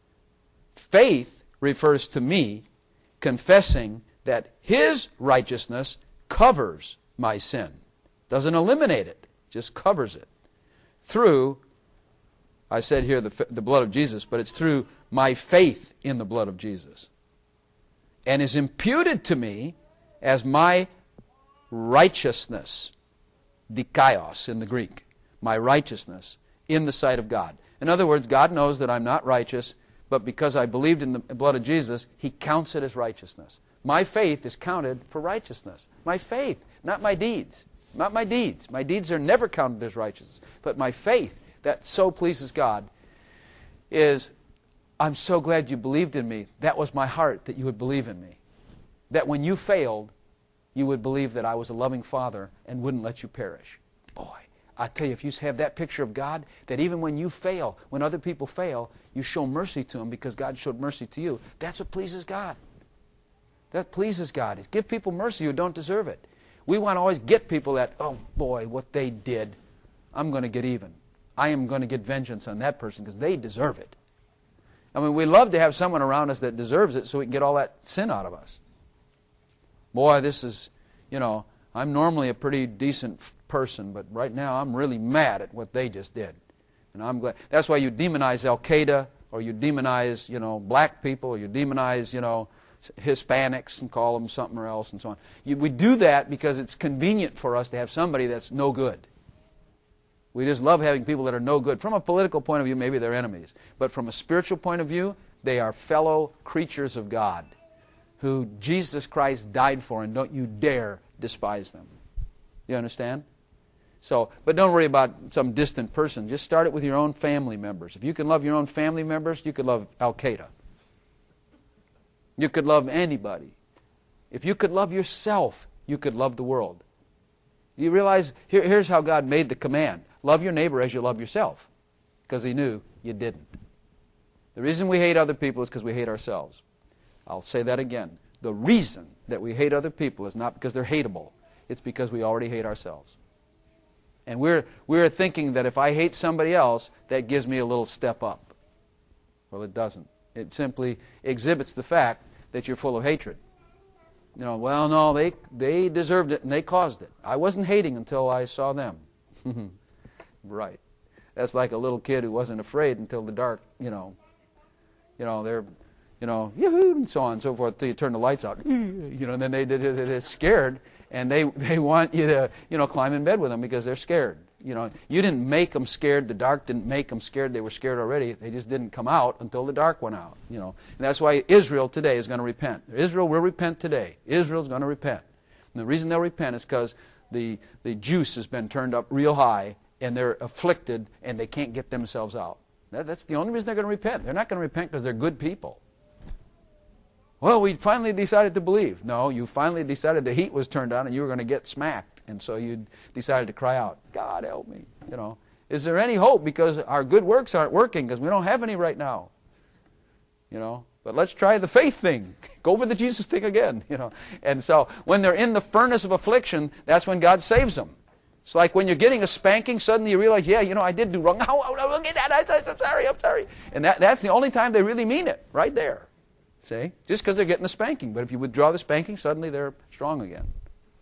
Faith refers to me confessing that His righteousness covers my sin. Doesn't eliminate it, just covers it. Through, I said here, the, the blood of Jesus, but it's through my faith in the blood of Jesus. And is imputed to me as my righteousness, dikaios in the Greek, my righteousness in the sight of God. In other words, God knows that I'm not righteous, but because I believed in the blood of Jesus, He counts it as righteousness. My faith is counted for righteousness. My faith, not my deeds. Not my deeds. My deeds are never counted as righteousness. But my faith, that so pleases God, is, I'm so glad you believed in me. That was my heart, that you would believe in me. That when you failed, you would believe that I was a loving Father and wouldn't let you perish. Boy, I tell you, if you have that picture of God, that even when you fail, when other people fail, you show mercy to them because God showed mercy to you. That's what pleases God. That pleases God, is give people mercy who don't deserve it. We want to always get people that, oh boy, what they did, I'm going to get even. I am going to get vengeance on that person because they deserve it. I mean, we love to have someone around us that deserves it so we can get all that sin out of us. Boy, this is, you know, I'm normally a pretty decent person, but right now I'm really mad at what they just did. And I'm glad. That's why you demonize Al-Qaeda, or you demonize, you know, black people, or you demonize, you know, Hispanics and call them something or else and so on. You, we do that because it's convenient for us to have somebody that's no good. We just love having people that are no good. From a political point of view, maybe they're enemies. But from a spiritual point of view, they are fellow creatures of God who Jesus Christ died for, and don't you dare despise them. You understand? So, but don't worry about some distant person. Just start it with your own family members. If you can love your own family members, you could love Al-Qaeda. You could love anybody. If you could love yourself, you could love the world. You realize, here, here's how God made the command. Love your neighbor as you love yourself. Because He knew you didn't. The reason we hate other people is because we hate ourselves. I'll say that again. The reason that we hate other people is not because they're hateable. It's because we already hate ourselves. And we're, we're thinking that if I hate somebody else, that gives me a little step up. Well, it doesn't. It simply exhibits the fact that you're full of hatred. You know, well, no, they, they deserved it and they caused it. I wasn't hating until I saw them. Right. That's like a little kid who wasn't afraid until the dark, you know, you know, they're, you know, yoo-hoo, and so on and so forth, until you turn the lights out. You know, and then they, they, they're scared, and they, they want you to, you know, climb in bed with them because they're scared. You know, you didn't make them scared. The dark didn't make them scared. They were scared already. They just didn't come out until the dark went out. You know, and that's why Israel today is going to repent. Israel will repent today. Israel's going to repent. And the reason they'll repent is because the the juice has been turned up real high, and they're afflicted, and they can't get themselves out. That, that's the only reason they're going to repent. They're not going to repent because they're good people. Well, we finally decided to believe. No, you finally decided the heat was turned on and you were going to get smacked. And so you decided to cry out, God help me. You know, is there any hope? Because our good works aren't working because we don't have any right now. You know, but let's try the faith thing. Go for the Jesus thing again. You know, and so when they're in the furnace of affliction, that's when God saves them. It's like when you're getting a spanking, suddenly you realize, yeah, you know, I did do wrong. No, no, look at that. I'm sorry, I'm sorry. And that, that's the only time they really mean it, right there. See? Just because they're getting the spanking. But if you withdraw the spanking, suddenly they're strong again.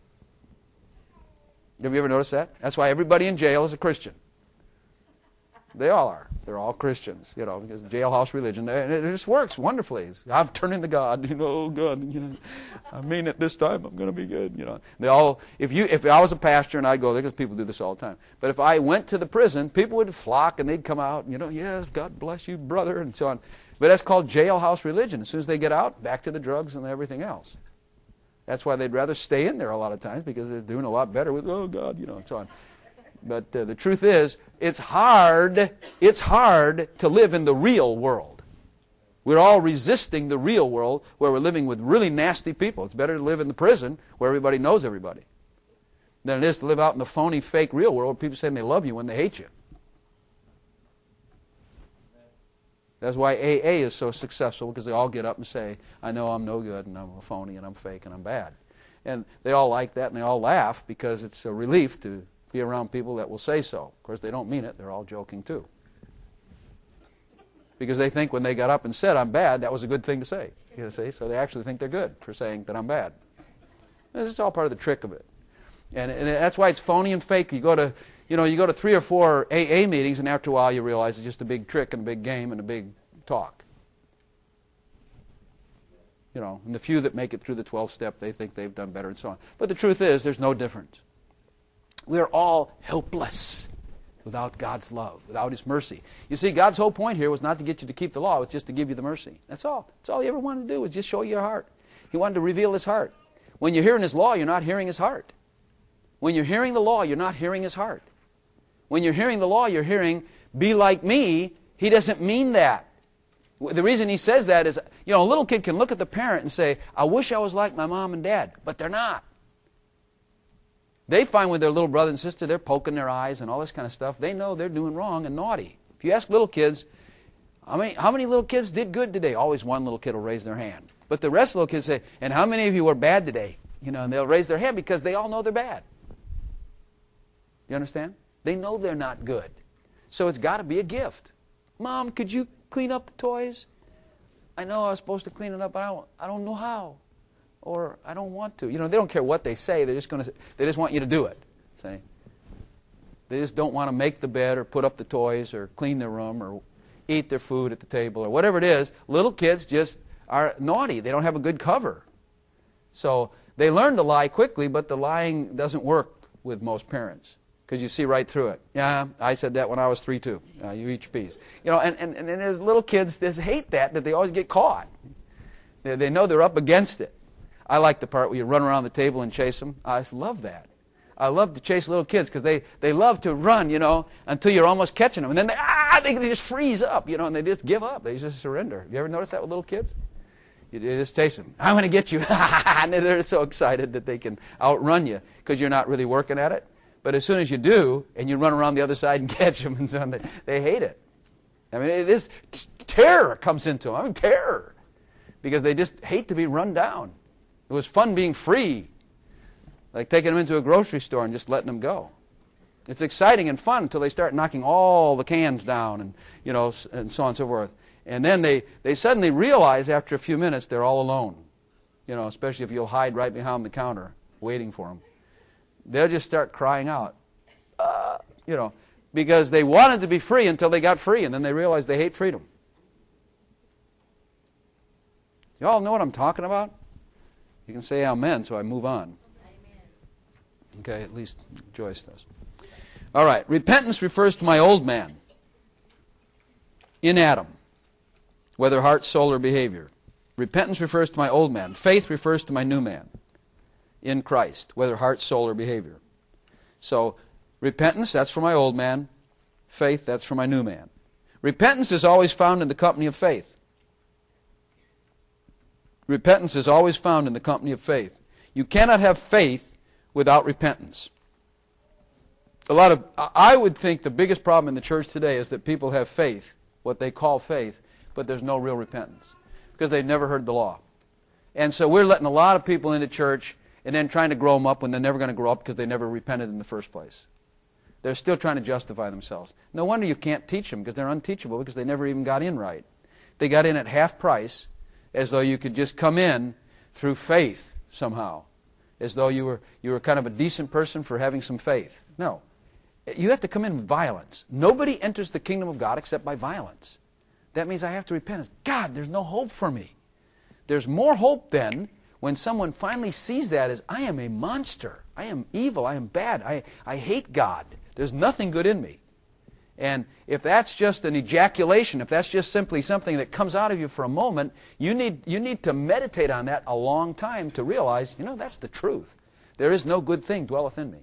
Have you ever noticed that? That's why everybody in jail is a Christian. They all are. They're all Christians, you know, because jailhouse religion, and it just works wonderfully. I'm turning to God, you know, oh God, you know, I mean it this time, I'm going to be good, you know. They all, if you, if I was a pastor and I'd go there, because people do this all the time, but if I went to the prison, people would flock and they'd come out, and, you know, yes, God bless you, brother, and so on. But that's called jailhouse religion. As soon as they get out, back to the drugs and everything else. That's why they'd rather stay in there a lot of times, because they're doing a lot better with, oh God, you know, and so on. But uh, the truth is, it's hard, it's hard to live in the real world. We're all resisting the real world where we're living with really nasty people. It's better to live in the prison where everybody knows everybody than it is to live out in the phony, fake real world where people say they love you when they hate you. That's why A A is so successful, because they all get up and say, I know I'm no good and I'm a phony and I'm fake and I'm bad. And they all like that and they all laugh because it's a relief to be around people that will say so. Of course, they don't mean it. They're all joking too. Because they think when they got up and said, I'm bad, that was a good thing to say. You see? So they actually think they're good for saying that I'm bad. This is all part of the trick of it. And, and that's why it's phony and fake. You go to, you know, you go to three or four A A meetings, and after a while you realize it's just a big trick and a big game and a big talk. You know, and the few that make it through the twelfth step, they think they've done better and so on. But the truth is, there's no difference. We are all helpless without God's love, without His mercy. You see, God's whole point here was not to get you to keep the law, it was just to give you the mercy. That's all. That's all He ever wanted to do, was just show you your heart. He wanted to reveal His heart. When you're hearing His law, you're not hearing His heart. When you're hearing the law, you're not hearing His heart. When you're hearing the law, you're hearing, be like me. He doesn't mean that. The reason He says that is, you know, a little kid can look at the parent and say, I wish I was like my mom and dad, but they're not. They find with their little brother and sister, they're poking their eyes and all this kind of stuff. They know they're doing wrong and naughty. If you ask little kids, I mean, how many little kids did good today? Always one little kid will raise their hand. But the rest of the little kids say, and how many of you were bad today? You know, and they'll raise their hand because they all know they're bad. You understand? They know they're not good. So it's got to be a gift. Mom, could you clean up the toys? I know I was supposed to clean it up, but I don't, I don't know how. Or I don't want to. You know, they don't care what they say. They're just going to. They just want you to do it. See? They just don't want to make the bed or put up the toys or clean their room or eat their food at the table or whatever it is. Little kids just are naughty. They don't have a good cover. So they learn to lie quickly, but the lying doesn't work with most parents because you see right through it. Yeah, I said that when I was three too. Uh, you eat your peas. You know, and, and, and as little kids, they hate that, that they always get caught. They, they know they're up against it. I like the part where you run around the table and chase them. I just love that. I love to chase little kids because they, they love to run, you know, until you're almost catching them. And then they, ah, they, they just freeze up, you know, and they just give up. They just surrender. You ever notice that with little kids? You, you just chase them. I'm going to get you. And they're so excited that they can outrun you because you're not really working at it. But as soon as you do, and you run around the other side and catch them, and so on, they, they hate it. I mean, it is t- terror comes into them. I mean, terror. Because they just hate to be run down. It was fun being free. Like taking them into a grocery store and just letting them go. It's exciting and fun until they start knocking all the cans down and, you know, and so on and so forth. And then they, they suddenly realize after a few minutes they're all alone. You know, especially if you'll hide right behind the counter waiting for them. They'll just start crying out. Uh, you know, because they wanted to be free until they got free, and then they realized they hate freedom. You all know what I'm talking about? You can say amen, so I move on. Amen. Okay, at least Joyce does. All right, repentance refers to my old man in Adam, whether heart, soul, or behavior. Repentance refers to my old man. Faith refers to my new man in Christ, whether heart, soul, or behavior. So, repentance, that's for my old man. Faith, that's for my new man. Repentance is always found in the company of faith. Repentance is always found in the company of faith. You cannot have faith without repentance. A lot of, I would think the biggest problem in the church today is that people have faith, what they call faith, but there's no real repentance because they've never heard the law. And so we're letting a lot of people into church and then trying to grow them up when they're never going to grow up because they never repented in the first place. They're still trying to justify themselves. No wonder you can't teach them because they're unteachable because they never even got in right. They got in at half price as though you could just come in through faith somehow, as though you were, you were kind of a decent person for having some faith. No. You have to come in with violence. Nobody enters the kingdom of God except by violence. That means I have to repent. It's, God, there's no hope for me. There's more hope then when someone finally sees that as, I am a monster. I am evil. I am bad. I, I hate God. There's nothing good in me. And if that's just an ejaculation, if that's just simply something that comes out of you for a moment, you need, you need to meditate on that a long time to realize, you know, that's the truth. There is no good thing dwelleth in me.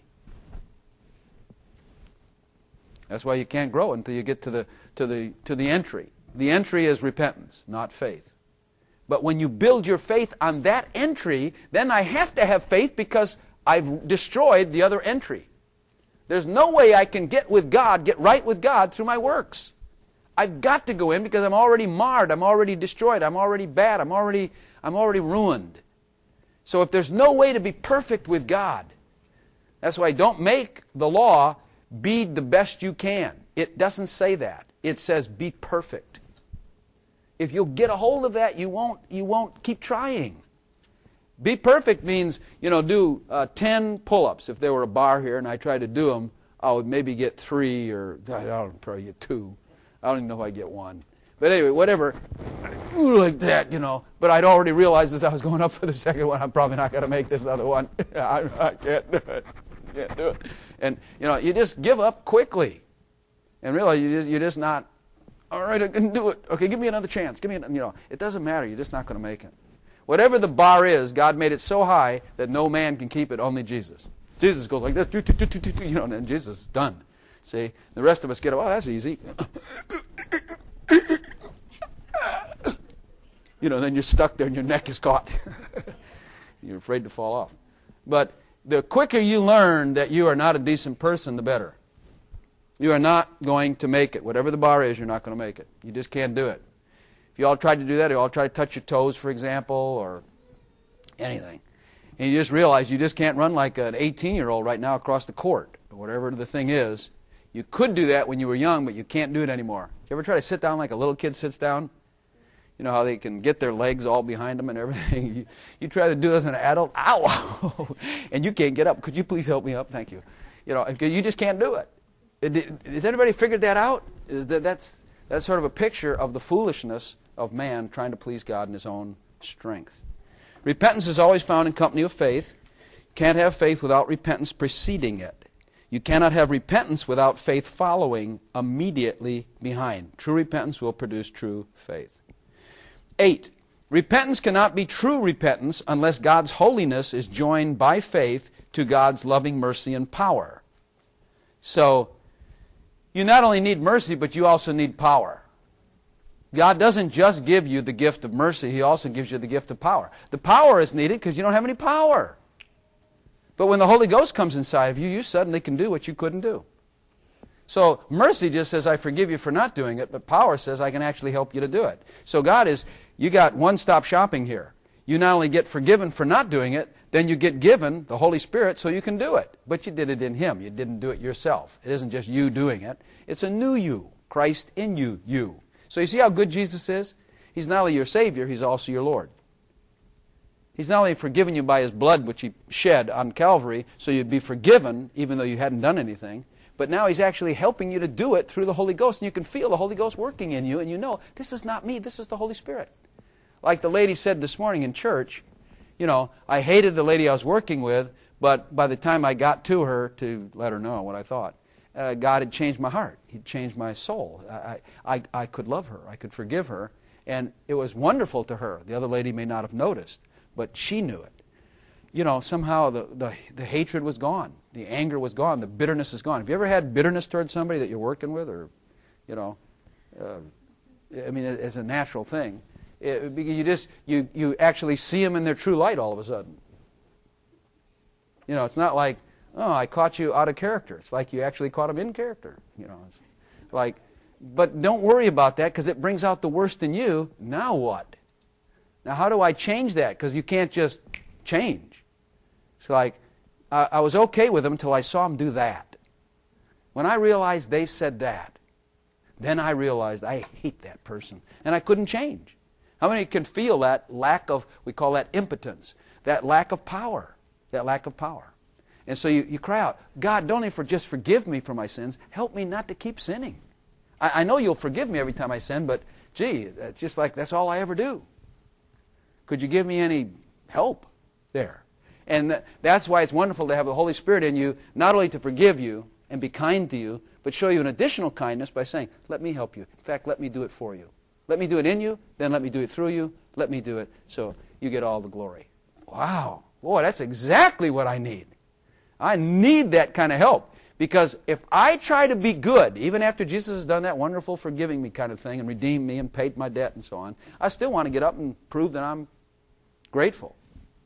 That's why you can't grow until you get to the, to the, to the entry. The entry is repentance, not faith. But when you build your faith on that entry, then I have to have faith because I've destroyed the other entry. There's no way I can get with God, get right with God through my works. I've got to go in because I'm already marred, I'm already destroyed, I'm already bad, I'm already, I'm already ruined. So if there's no way to be perfect with God, that's why don't make the law be the best you can. It doesn't say that. It says be perfect. If you'll get a hold of that, you won't, you won't keep trying. Be perfect means, you know, do uh, ten pull-ups. If there were a bar here and I tried to do them, I would maybe get three or, I don't know, probably get two. I don't even know if I get one. But anyway, whatever, like that, you know. But I'd already realized as I was going up for the second one, I'm probably not going to make this other one. I, I can't do it. Can't do it. And, you know, you just give up quickly and realize you just, you're just not, all right, I can do it. Okay, give me another chance. Give me, another, you know, it doesn't matter. You're just not going to make it. Whatever the bar is, God made it so high that no man can keep it, only Jesus. Jesus goes like this, you know, and then Jesus is done. See? The rest of us get, oh, that's easy. You know, then you're stuck there and your neck is caught. You're afraid to fall off. But the quicker you learn that you are not a decent person, the better. You are not going to make it. Whatever the bar is, you're not going to make it. You just can't do it. If you all tried to do that, you all try to touch your toes, for example, or anything, and you just realize you just can't run like an eighteen-year-old right now across the court, or whatever the thing is. You could do that when you were young, but you can't do it anymore. You ever try to sit down like a little kid sits down? You know how they can get their legs all behind them and everything? You, you try to do this as an adult, ow! And you can't get up. Could you please help me up? Thank you. You know, you just can't do it. Has anybody figured that out? Is that that's that's sort of a picture of the foolishness of man trying to please God in his own strength. Repentance is always found in company of faith. You can't have faith without repentance preceding it. You cannot have repentance without faith following immediately behind. True repentance will produce true faith. Eight, repentance cannot be true repentance unless God's holiness is joined by faith to God's loving mercy and power. So, you not only need mercy, but you also need power. God doesn't just give you the gift of mercy, He also gives you the gift of power. The power is needed because you don't have any power. But when the Holy Ghost comes inside of you, you suddenly can do what you couldn't do. So mercy just says, I forgive you for not doing it, but power says, I can actually help you to do it. So God is, you got one-stop shopping here. You not only get forgiven for not doing it, then you get given the Holy Spirit so you can do it. But you did it in Him. You didn't do it yourself. It isn't just you doing it. It's a new you. Christ in you, you. So you see how good Jesus is? He's not only your Savior, He's also your Lord. He's not only forgiven you by His blood, which He shed on Calvary, so you'd be forgiven even though you hadn't done anything, but now He's actually helping you to do it through the Holy Ghost, and you can feel the Holy Ghost working in you, and you know, this is not me, this is the Holy Spirit. Like the lady said this morning in church, you know, I hated the lady I was working with, but by the time I got to her to let her know what I thought, uh, God had changed my heart. He'd changed my soul. I, I, I could love her. I could forgive her. And it was wonderful to her. The other lady may not have noticed, but she knew it. You know, somehow the, the, the hatred was gone. The anger was gone. The bitterness is gone. Have you ever had bitterness towards somebody that you're working with? Or, you know, uh, I mean, it's a natural thing. It, you just, you, you actually see them in their true light all of a sudden. You know, it's not like, oh, I caught you out of character. It's like you actually caught them in character. You know, it's like, but don't worry about that because it brings out the worst in you. Now what? Now how do I change that? Because you can't just change. It's like, I, I was okay with them until I saw them do that. When I realized they said that, then I realized I hate that person. And I couldn't change. How many can feel that lack of, we call that impotence, that lack of power, that lack of power. And so you, you cry out, God, don't even for just forgive me for my sins. Help me not to keep sinning. I, I know you'll forgive me every time I sin, but gee, it's just like that's all I ever do. Could you give me any help there? And th- that's why it's wonderful to have the Holy Spirit in you, not only to forgive you and be kind to you, but show you an additional kindness by saying, let me help you. In fact, let me do it for you. Let me do it in you, then let me do it through you. Let me do it so you get all the glory. Wow. Boy, that's exactly what I need. I need that kind of help. Because if I try to be good, even after Jesus has done that wonderful forgiving me kind of thing and redeemed me and paid my debt and so on, I still want to get up and prove that I'm grateful.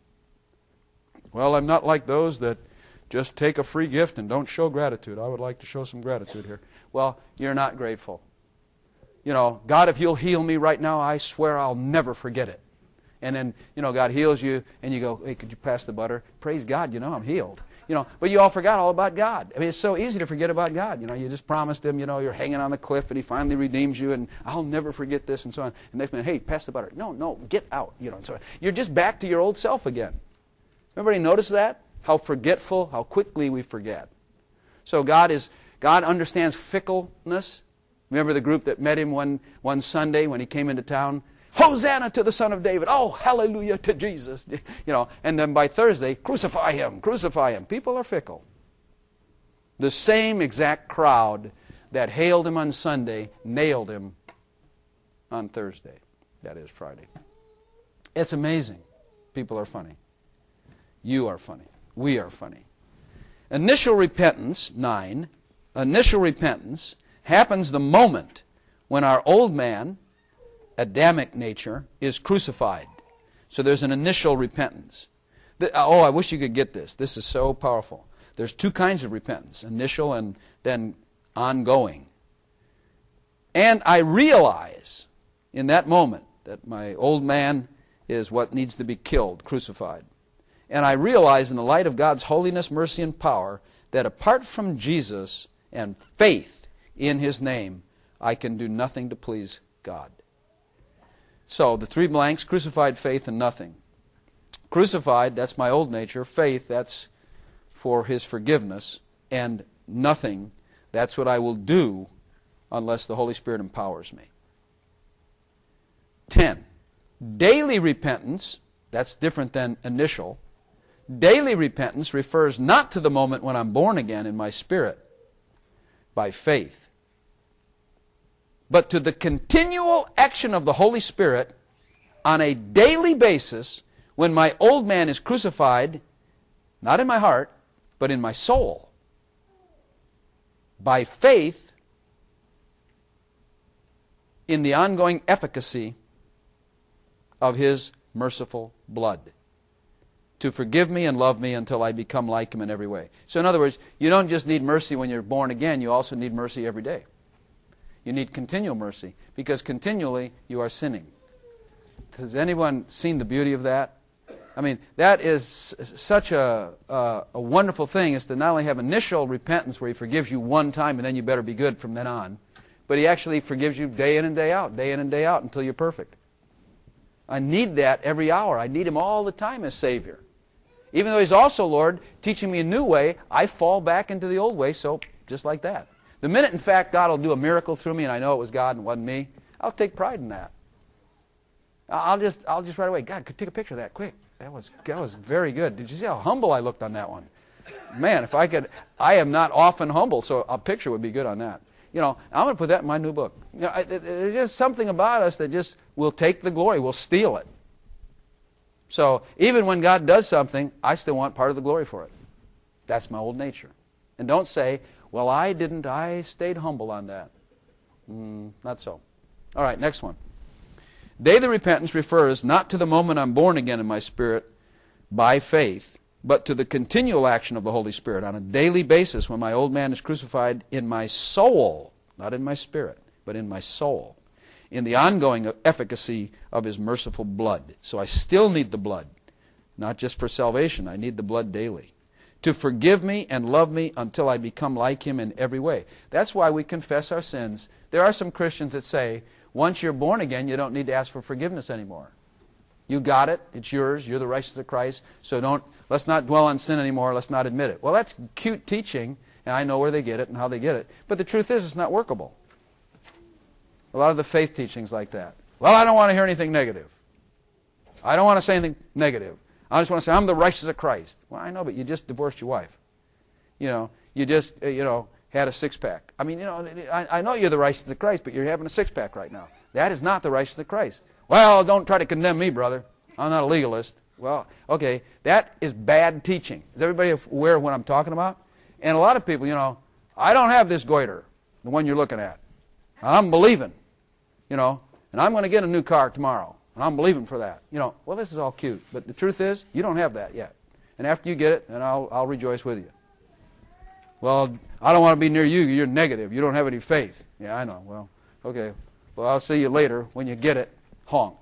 Well, I'm not like those that just take a free gift and don't show gratitude. I would like to show some gratitude here. Well, you're not grateful. You know, God, if you'll heal me right now, I swear I'll never forget it. And then, you know, God heals you and you go, hey, could you pass the butter? Praise God, you know, I'm healed. You know, but you all forgot all about God. I mean, it's so easy to forget about God. You know, you just promised Him, you know, you're hanging on the cliff and He finally redeems you and I'll never forget this and so on. And next minute, hey, pass the butter. No, no, get out. You know, and so you're just back to your old self again. Everybody notice that? How forgetful, how quickly we forget. So God is, God understands fickleness. Remember the group that met Him one, one Sunday when He came into town? Hosanna to the Son of David. Oh, hallelujah to Jesus. You know, and then by Thursday, crucify Him, crucify Him. People are fickle. The same exact crowd that hailed Him on Sunday nailed Him on Thursday. That is Friday. It's amazing. People are funny. You are funny. We are funny. Initial repentance, nine, initial repentance happens the moment when our old man, Adamic nature, is crucified. So there's an initial repentance. The, oh, I wish you could get this. This is so powerful. There's two kinds of repentance, initial and then ongoing. And I realize in that moment that my old man is what needs to be killed, crucified. And I realize in the light of God's holiness, mercy, and power that apart from Jesus and faith in His name, I can do nothing to please God. So, the three blanks, crucified, faith, and nothing. Crucified, that's my old nature. Faith, that's for His forgiveness. And nothing, that's what I will do unless the Holy Spirit empowers me. Ten, daily repentance, that's different than initial. Daily repentance refers not to the moment when I'm born again in my spirit by faith, but to the continual action of the Holy Spirit on a daily basis when my old man is crucified, not in my heart, but in my soul. By faith in the ongoing efficacy of His merciful blood to forgive me and love me until I become like Him in every way. So in other words, you don't just need mercy when you're born again, you also need mercy every day. You need continual mercy because continually you are sinning. Has anyone seen the beauty of that? I mean, that is such a, a, a wonderful thing, is to not only have initial repentance where He forgives you one time and then you better be good from then on, but He actually forgives you day in and day out, day in and day out until you're perfect. I need that every hour. I need Him all the time as Savior. Even though He's also, Lord, teaching me a new way, I fall back into the old way, so just like that. The minute, in fact, God will do a miracle through me and I know it was God and it wasn't me, I'll take pride in that. I'll just, I'll just right away, God, take a picture of that, quick. That was, that was very good. Did you see how humble I looked on that one? Man, if I could, I am not often humble, so a picture would be good on that. You know, I'm going to put that in my new book. You know, it, it, there's just something about us that just will take the glory, will steal it. So even when God does something, I still want part of the glory for it. That's my old nature. And don't say, well, I didn't, I stayed humble on that. Mm, not so. All right, next one. Daily repentance refers not to the moment I'm born again in my spirit by faith, but to the continual action of the Holy Spirit on a daily basis when my old man is crucified in my soul, not in my spirit, but in my soul, in the ongoing efficacy of His merciful blood. So I still need the blood, not just for salvation. I need the blood daily to forgive me and love me until I become like Him in every way. That's why we confess our sins. There are some Christians that say, once you're born again, you don't need to ask for forgiveness anymore. You got it. It's yours. You're the righteousness of Christ. So don't, let's not dwell on sin anymore. Let's not admit it. Well, that's cute teaching, and I know where they get it and how they get it. But the truth is, it's not workable. A lot of the faith teachings like that. Well, I don't want to hear anything negative. I don't want to say anything negative. I just want to say, I'm the righteousness of Christ. Well, I know, but you just divorced your wife. You know, you just, uh, you know, had a six-pack. I mean, you know, I, I know you're the righteousness of Christ, but you're having a six-pack right now. That is not the righteousness of Christ. Well, don't try to condemn me, brother. I'm not a legalist. Well, okay, that is bad teaching. Is everybody aware of what I'm talking about? And a lot of people, you know, I don't have this goiter, the one you're looking at. I'm believing, you know, and I'm going to get a new car tomorrow, and I'm believing for that. You know, well, this is all cute, but the truth is, you don't have that yet. And after you get it, then I'll, I'll rejoice with you. Well, I don't want to be near you. You're negative. You don't have any faith. Yeah, I know. Well, okay. Well, I'll see you later when you get it. Honk.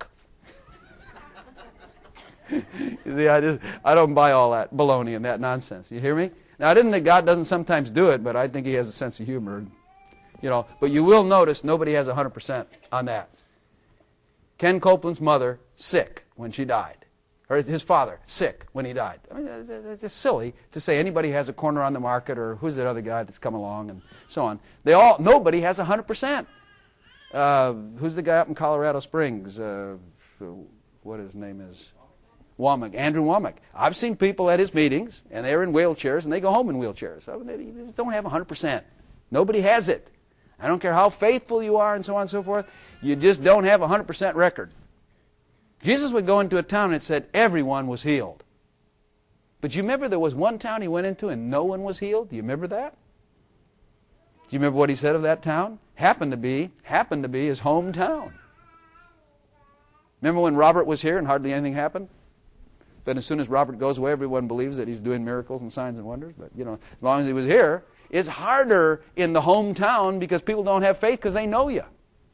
You see, I just I don't buy all that baloney and that nonsense. You hear me? Now, I didn't think God doesn't sometimes do it, but I think He has a sense of humor. You know, but you will notice nobody has one hundred percent on that. Ken Copeland's mother, sick when she died. Or his father, sick when he died. I mean, it's just silly to say anybody has a corner on the market, or who's that other guy that's come along, and so on. They all, nobody has one hundred percent. Uh, who's the guy up in Colorado Springs? Uh, what his name is? Womack, Andrew Womack. I've seen people at his meetings, and they're in wheelchairs, and they go home in wheelchairs. So they just don't have one hundred percent. Nobody has it. I don't care how faithful you are and so on and so forth. You just don't have a one hundred percent record. Jesus would go into a town and it said everyone was healed. But you remember there was one town He went into and no one was healed? Do you remember that? Do you remember what He said of that town? Happened to be, happened to be His hometown. Remember when Robert was here and hardly anything happened? But as soon as Robert goes away, everyone believes that he's doing miracles and signs and wonders. But, you know, as long as he was here, it's harder in the hometown because people don't have faith because they know you.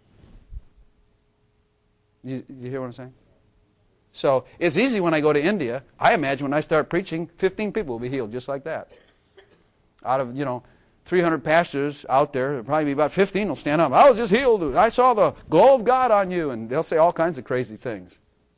You, you hear what I'm saying? So it's easy when I go to India. I imagine when I start preaching, fifteen people will be healed just like that. Out of, you know, three hundred pastors out there, there'll probably be about fifteen will stand up. I was just healed. I saw the glow of God on you. And they'll say all kinds of crazy things.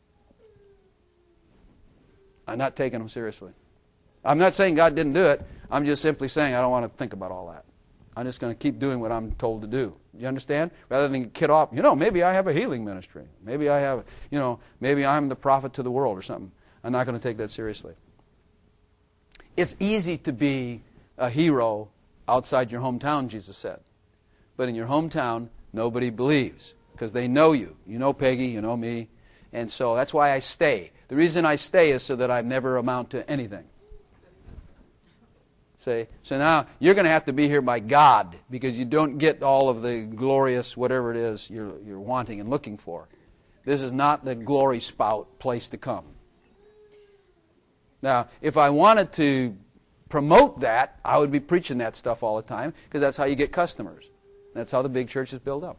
I'm not taking them seriously. I'm not saying God didn't do it. I'm just simply saying I don't want to think about all that. I'm just going to keep doing what I'm told to do. You understand? Rather than kid off, you know, maybe I have a healing ministry. Maybe I have, you know, maybe I'm the prophet to the world or something. I'm not going to take that seriously. It's easy to be a hero outside your hometown, Jesus said. But in your hometown, nobody believes because they know you. You know Peggy, you know me. And so that's why I stay. The reason I stay is so that I never amount to anything. Say, so now you're going to have to be here by God because you don't get all of the glorious whatever it is you're, you're wanting and looking for. This is not the glory spout place to come. Now, if I wanted to promote that, I would be preaching that stuff all the time because that's how you get customers. That's how the big churches build up.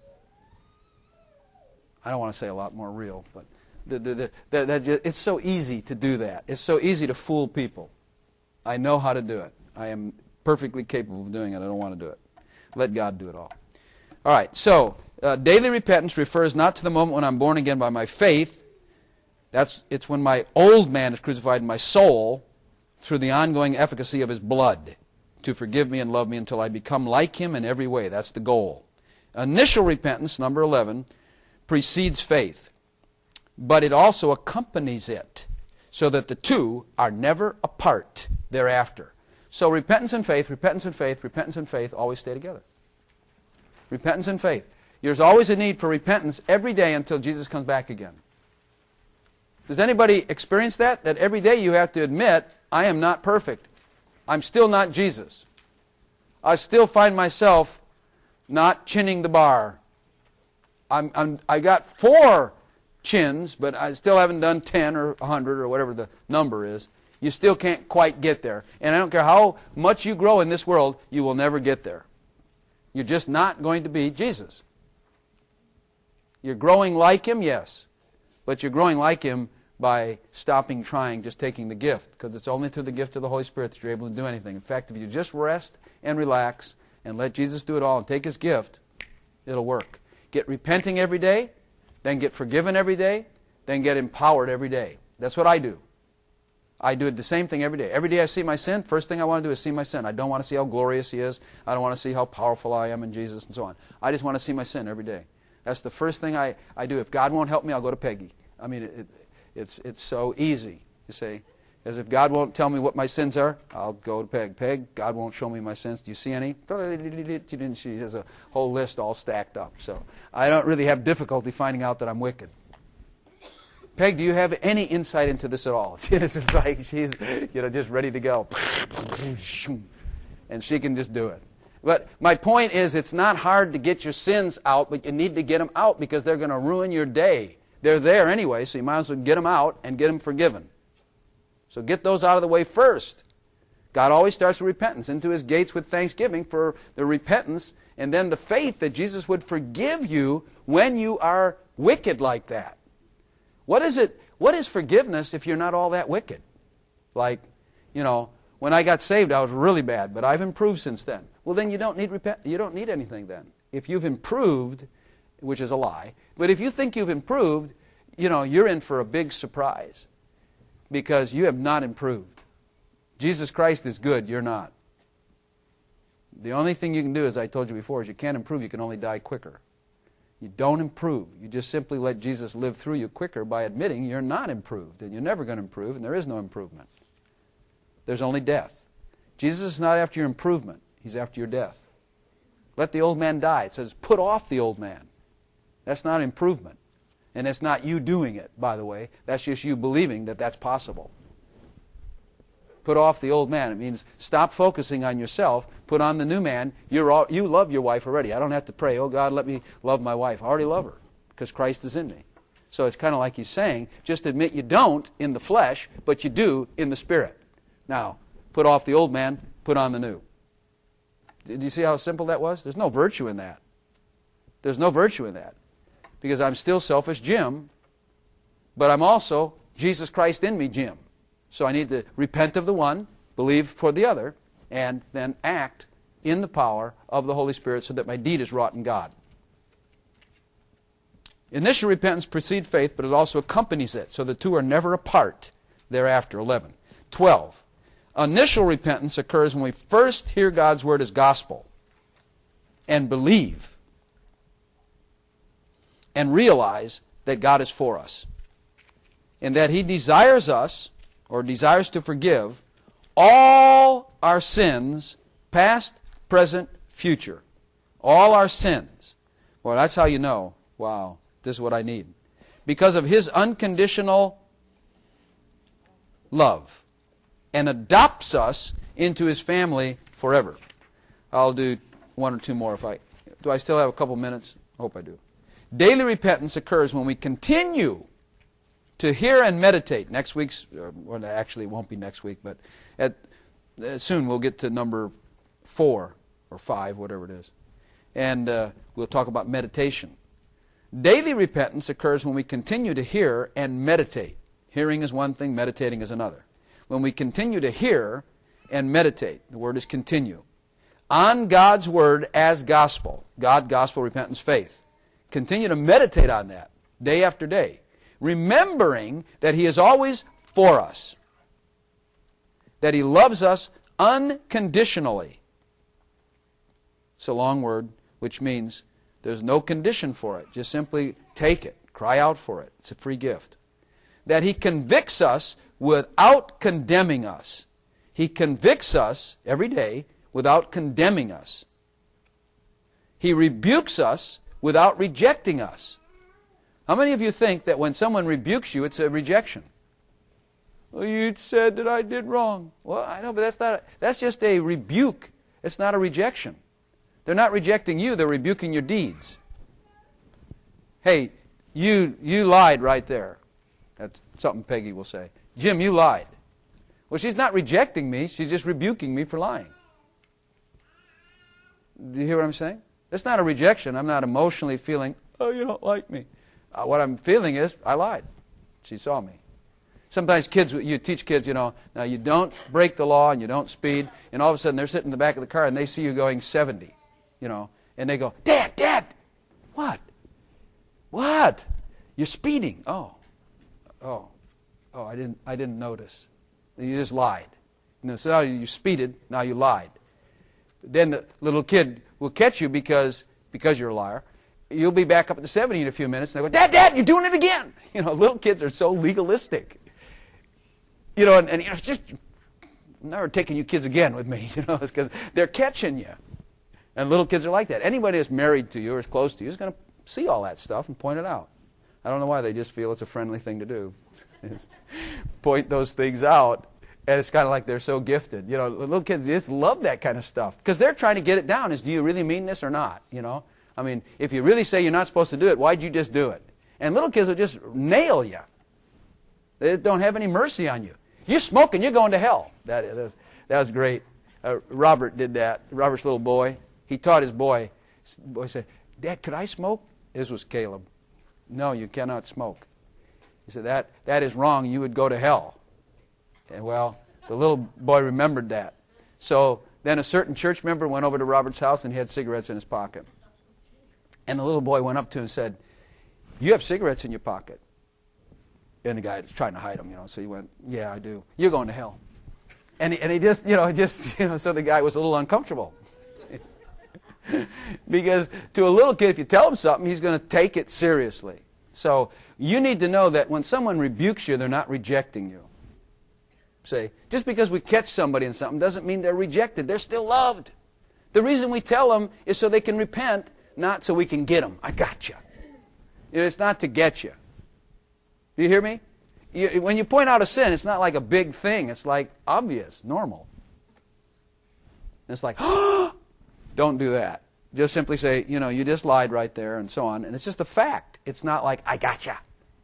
I don't want to say a lot more real, but the, the, the, the, that just, it's so easy to do that. It's so easy to fool people. I know how to do it. I am perfectly capable of doing it. I don't want to do it. Let God do it all. All right, so uh, daily repentance refers not to the moment when I'm born again by my faith. That's It's when my old man is crucified in my soul through the ongoing efficacy of His blood to forgive me and love me until I become like Him in every way. That's the goal. Initial repentance, number eleven, precedes faith, but it also accompanies it, so that the two are never apart thereafter. So repentance and faith, repentance and faith, repentance and faith always stay together. Repentance and faith. There's always a need for repentance every day until Jesus comes back again. Does anybody experience that? That every day you have to admit, I am not perfect. I'm still not Jesus. I still find myself not chinning the bar. I'm, I'm, I got four chins, but I still haven't done ten or a hundred or whatever the number is. You still can't quite get there. And I don't care how much you grow in this world, you will never get there. You're just not going to be Jesus. You're growing like Him, yes. But you're growing like Him by stopping trying, just taking the gift. Because it's only through the gift of the Holy Spirit that you're able to do anything. In fact, if you just rest and relax and let Jesus do it all and take His gift, it'll work. Get repenting every day, then get forgiven every day, then get empowered every day. That's what I do. I do the same thing every day. Every day I see my sin, first thing I want to do is see my sin. I don't want to see how glorious He is. I don't want to see how powerful I am in Jesus and so on. I just want to see my sin every day. That's the first thing I, I do. If God won't help me, I'll go to Peggy. I mean, it, it, it's, it's so easy, you see. As if God won't tell me what my sins are, I'll go to Peg. Peg, God won't show me my sins. Do you see any? She has a whole list all stacked up. So I don't really have difficulty finding out that I'm wicked. Peg, do you have any insight into this at all? It's like she's, you know, just ready to go. And she can just do it. But my point is, it's not hard to get your sins out, but you need to get them out because they're going to ruin your day. They're there anyway, so you might as well get them out and get them forgiven. So get those out of the way first. God always starts with repentance. Into His gates with thanksgiving for the repentance, and then the faith that Jesus would forgive you when you are wicked like that. What is it? What is forgiveness if you're not all that wicked? Like, you know, when I got saved, I was really bad, but I've improved since then. Well, then you don't need repent. You don't need anything then. If you've improved, which is a lie, but if you think you've improved, you know, you're in for a big surprise because you have not improved. Jesus Christ is good. You're not. The only thing you can do, as I told you before, is you can't improve. You can only die quicker. You don't improve. You just simply let Jesus live through you quicker by admitting you're not improved, and you're never going to improve, and there is no improvement. There's only death. Jesus is not after your improvement. He's after your death. Let the old man die. It says, put off the old man. That's not improvement. And it's not you doing it, by the way. That's just you believing that that's possible. Put off the old man. It means stop focusing on yourself. Put on the new man. You're all, you love your wife already. I don't have to pray, oh God, let me love my wife. I already love her because Christ is in me. So it's kind of like He's saying, just admit you don't in the flesh, but you do in the Spirit. Now, put off the old man, put on the new. Did you see how simple that was? There's no virtue in that. There's no virtue in that. Because I'm still selfish Jim, but I'm also Jesus Christ in me Jim. So I need to repent of the one, believe for the other, and then act in the power of the Holy Spirit so that my deed is wrought in God. Initial repentance precedes faith, but it also accompanies it. So the two are never apart thereafter. eleven. twelve. Initial repentance occurs when we first hear God's Word as gospel and believe and realize that God is for us and that He desires us or desires to forgive all our sins, past, present, future. All our sins. Well, that's how you know, wow, this is what I need. Because of His unconditional love. and adopts us into His family forever. I'll do one or two more if I... Do I still have a couple minutes? I hope I do. Daily repentance occurs when we continue to hear and meditate. Next week's... Well, actually, it won't be next week, but at, uh, soon we'll get to number four or five, whatever it is. And uh, we'll talk about meditation. Daily repentance occurs when we continue to hear and meditate. Hearing is one thing, meditating is another. When we continue to hear and meditate, the word is continue, on God's Word as gospel. God, gospel, repentance, faith. Continue to meditate on that day after day, remembering that He is always for us, that He loves us unconditionally. It's a long word, which means there's no condition for it. Just simply take it. Cry out for it. It's a free gift. That He convicts us without condemning us. He convicts us every day without condemning us. He rebukes us without rejecting us. How many of you think that when someone rebukes you, it's a rejection? Well, you said that I did wrong. Well, I know, but that's not. A, that's just a rebuke. It's not a rejection. They're not rejecting you, they're rebuking your deeds. Hey, you you lied right there. That's something Peggy will say. Jim, you lied. Well, she's not rejecting me, she's just rebuking me for lying. Do you hear what I'm saying? That's not a rejection. I'm not emotionally feeling, oh, you don't like me. Uh, what I'm feeling is, I lied. She saw me. Sometimes kids, you teach kids, you know, now you don't break the law and you don't speed, and all of a sudden they're sitting in the back of the car and they see you going seventy. You know, and they go, Dad, Dad, what? What? You're speeding. Oh, oh, oh! I didn't, I didn't notice. You just lied. You know, so now you speeded. Now you lied. Then the little kid will catch you because because you're a liar. You'll be back up at the seventy in a few minutes, and they go, Dad, Dad, you're doing it again. You know, little kids are so legalistic. You know, and, and you know, it's just I'm never taking you kids again with me. You know, it's because they're catching you. And little kids are like that. Anybody that's married to you or is close to you is going to see all that stuff and point it out. I don't know why. They just feel it's a friendly thing to do. Point those things out. And it's kind of like they're so gifted. You know, little kids just love that kind of stuff. Because they're trying to get it down. Is, do you really mean this or not? You know? I mean, if you really say you're not supposed to do it, why'd you just do it? And little kids will just nail you. They don't have any mercy on you. You're smoking, you're going to hell. That is, that was great. Uh, Robert did that. Robert's little boy. He taught his boy. His boy said, Dad, could I smoke? This was Caleb. No, you cannot smoke. He said, that, that is wrong. You would go to hell. And well, the little boy remembered that. So then a certain church member went over to Robert's house and he had cigarettes in his pocket. And the little boy went up to him and said, you have cigarettes in your pocket. And the guy was trying to hide them, you know. So he went, yeah, I do. You're going to hell. And he, and he just, you know, just, you know, so the guy was a little uncomfortable. Because to a little kid, if you tell him something, he's going to take it seriously. So you need to know that when someone rebukes you, they're not rejecting you. Say, just because we catch somebody in something doesn't mean they're rejected. They're still loved. The reason we tell them is so they can repent, not so we can get them. I got you. You know, it's not to get you. Do you hear me? You, when you point out a sin, it's not like a big thing. It's like obvious, normal. It's like, oh, don't do that. Just simply say, you know, you just lied right there and so on. And it's just a fact. It's not like, I gotcha.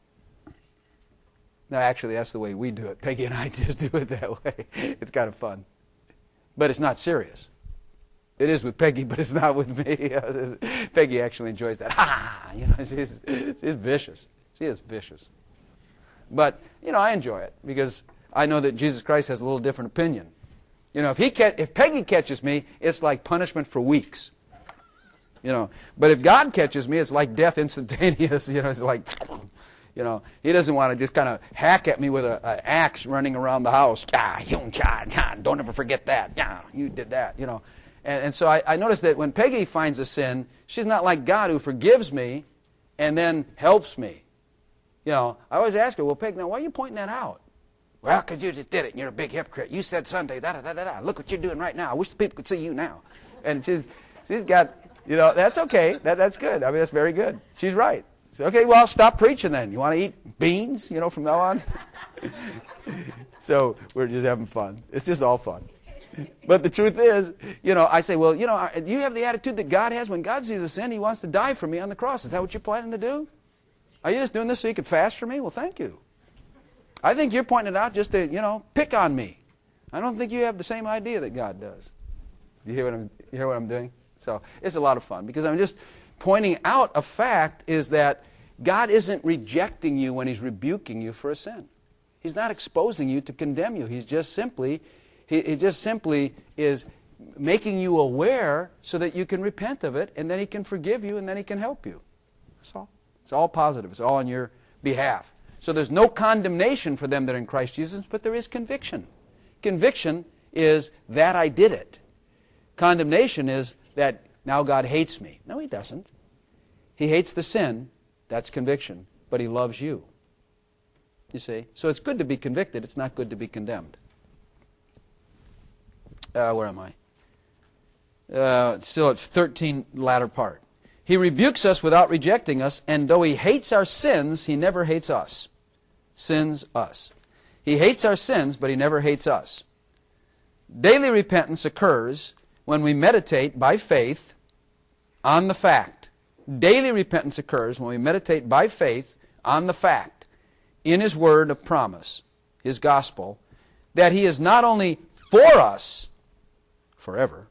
No, actually, that's the way we do it. Peggy and I just do it that way. It's kind of fun. But it's not serious. It is with Peggy, but it's not with me. Peggy actually enjoys that. Ha! You know, she's, she's vicious. She is vicious. But, you know, I enjoy it because I know that Jesus Christ has a little different opinion. You know, if he ca- if Peggy catches me, it's like punishment for weeks. You know, but if God catches me, it's like death instantaneous. You know, it's like, you know, he doesn't want to just kind of hack at me with an axe running around the house. Ah, don't ever forget that. Yeah, you did that. You know, and, and so I, I noticed that when Peggy finds a sin, she's not like God who forgives me and then helps me. You know, I always ask her, well, Peg, now why are you pointing that out? Well, because you just did it and you're a big hypocrite. You said Sunday, da da da da da. Look what you're doing right now. I wish the people could see you now. And she's she's got, you know, that's okay. That that's good. I mean, that's very good. She's right. So, okay, well, stop preaching then. You want to eat beans, you know, from now on? So we're just having fun. It's just all fun. But the truth is, you know, I say, well, you know, you have the attitude that God has. When God sees a sin, He wants to die for me on the cross. Is that what you're planning to do? Are you just doing this so you can fast for me? Well, thank you. I think you're pointing it out just to, you know, pick on me. I don't think you have the same idea that God does. You hear what I'm, you hear what I'm doing? So it's a lot of fun because I'm just pointing out a fact is that God isn't rejecting you when He's rebuking you for a sin. He's not exposing you to condemn you. He's just simply, he, he just simply is making you aware so that you can repent of it, and then He can forgive you, and then He can help you. That's all. It's all positive. It's all on your behalf. So there's no condemnation for them that are in Christ Jesus, but there is conviction. Conviction is that I did it. Condemnation is that now God hates me. No, He doesn't. He hates the sin. That's conviction. But He loves you. You see? So it's good to be convicted. It's not good to be condemned. Uh, where am I? Uh, still at thirteen, latter part. He rebukes us without rejecting us, and though He hates our sins, He never hates us. Sins us. He hates our sins, but He never hates us. Daily repentance occurs when we meditate by faith on the fact. Daily repentance occurs when we meditate by faith on the fact in His word of promise, His gospel, that He is not only for us forever,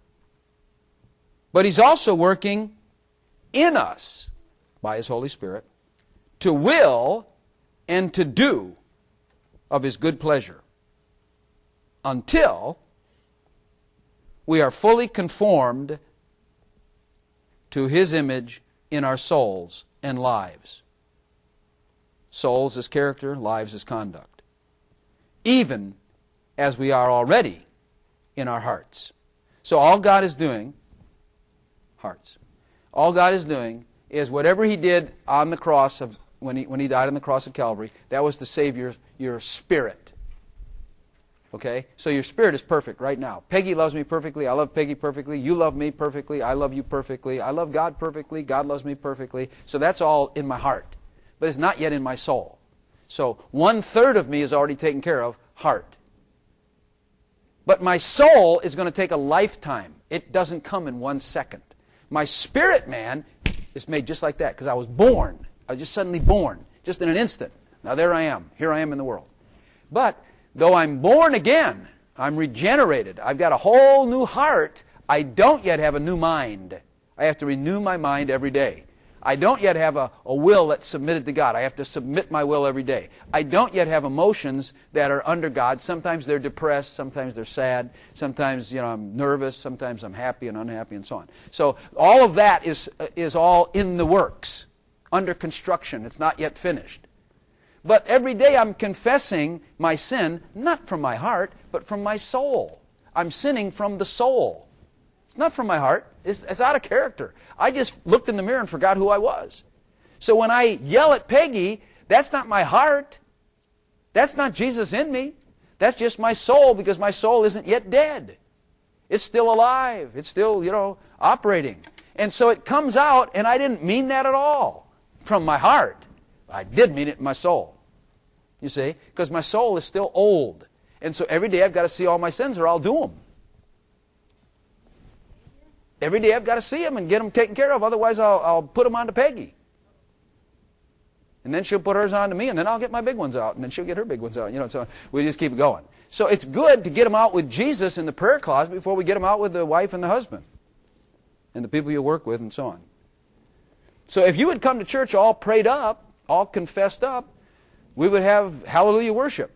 but He's also working in us by His Holy Spirit to will and to do of His good pleasure until we are fully conformed to His image in our souls and lives. Souls as character, lives as conduct. Even as we are already in our hearts. So all God is doing, hearts, all God is doing is whatever He did on the cross, of when he, when he died on the cross of Calvary, that was to save your, your spirit. Okay? So your spirit is perfect right now. Peggy loves me perfectly. I love Peggy perfectly. You love me perfectly. I love you perfectly. I love God perfectly. God loves me perfectly. So that's all in my heart. But it's not yet in my soul. So one third of me is already taken care of, heart. But my soul is going to take a lifetime. It doesn't come in one second. My spirit man is made just like that because I was born. I was just suddenly born, just in an instant. Now there I am. Here I am in the world. But though I'm born again, I'm regenerated. I've got a whole new heart. I don't yet have a new mind. I have to renew my mind every day. I don't yet have a, a will that's submitted to God. I have to submit my will every day. I don't yet have emotions that are under God. Sometimes they're depressed. Sometimes they're sad. Sometimes, you know, I'm nervous. Sometimes I'm happy and unhappy and so on. So all of that is, is all in the works, under construction. It's not yet finished. But every day I'm confessing my sin, not from my heart, but from my soul. I'm sinning from the soul. It's not from my heart. It's, it's out of character. I just looked in the mirror and forgot who I was. So when I yell at Peggy, that's not my heart. That's not Jesus in me. That's just my soul, because my soul isn't yet dead. It's still alive. It's still, you know, operating. And so it comes out, and I didn't mean that at all from my heart. I did mean it in my soul. You see? Because my soul is still old. And so every day I've got to see all my sins or I'll do them. Every day I've got to see them and get them taken care of. Otherwise I'll, I'll put them onto Peggy. And then she'll put hers onto me, and then I'll get my big ones out. And then she'll get her big ones out. You know, so we just keep going. So it's good to get them out with Jesus in the prayer closet before we get them out with the wife and the husband. And the people you work with and so on. So if you would come to church all prayed up, all confessed up, we would have hallelujah worship.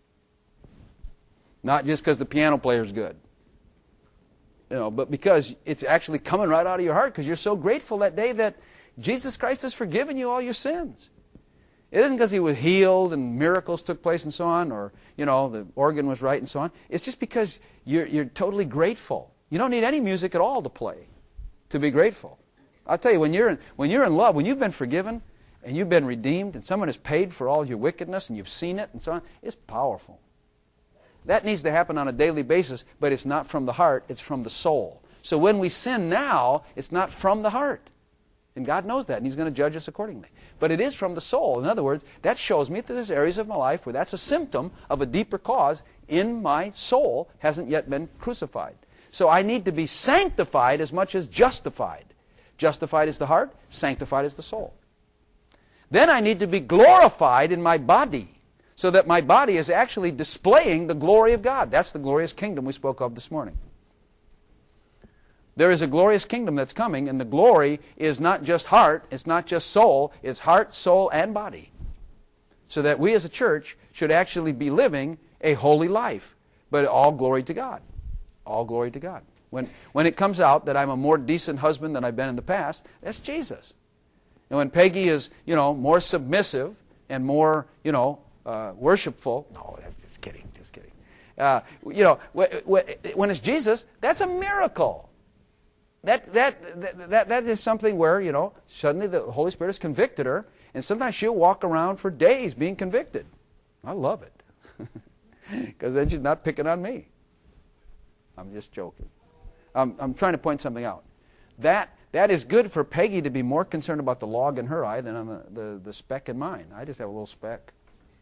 Not just because the piano player's good. You know, but because it's actually coming right out of your heart because you're so grateful that day that Jesus Christ has forgiven you all your sins. It isn't because he was healed and miracles took place and so on, or, you know, the organ was right and so on. It's just because you're, you're totally grateful. You don't need any music at all to play to be grateful. I'll tell you, when you're in, when you're in love, when you've been forgiven and you've been redeemed and someone has paid for all your wickedness and you've seen it and so on, it's powerful. That needs to happen on a daily basis, but it's not from the heart, it's from the soul. So when we sin now, it's not from the heart. And God knows that, and He's going to judge us accordingly. But it is from the soul. In other words, that shows me that there's areas of my life where that's a symptom of a deeper cause in my soul hasn't yet been crucified. So I need to be sanctified as much as justified. Justified is the heart, sanctified is the soul. Then I need to be glorified in my body, so that my body is actually displaying the glory of God. That's the glorious kingdom we spoke of this morning. There is a glorious kingdom that's coming, and the glory is not just heart, it's not just soul, it's heart, soul, and body. So that we as a church should actually be living a holy life, but all glory to God. All glory to God. When, when it comes out that I'm a more decent husband than I've been in the past, that's Jesus. And when Peggy is, you know, more submissive and more, you know, uh, worshipful, no, that's just kidding, just kidding. Uh, you know, when it's Jesus, that's a miracle. That, that, that, that is something where, you know, suddenly the Holy Spirit has convicted her, and sometimes she'll walk around for days being convicted. I love it. Because then she's not picking on me. I'm just joking. I'm, I'm trying to point something out. That, that is good for Peggy to be more concerned about the log in her eye than on the, the, the speck in mine. I just have a little speck.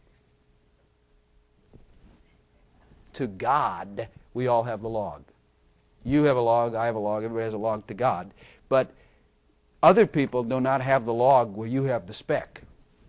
To God, we all have the log. You have a log, I have a log, everybody has a log to God. But other people do not have the log where you have the speck.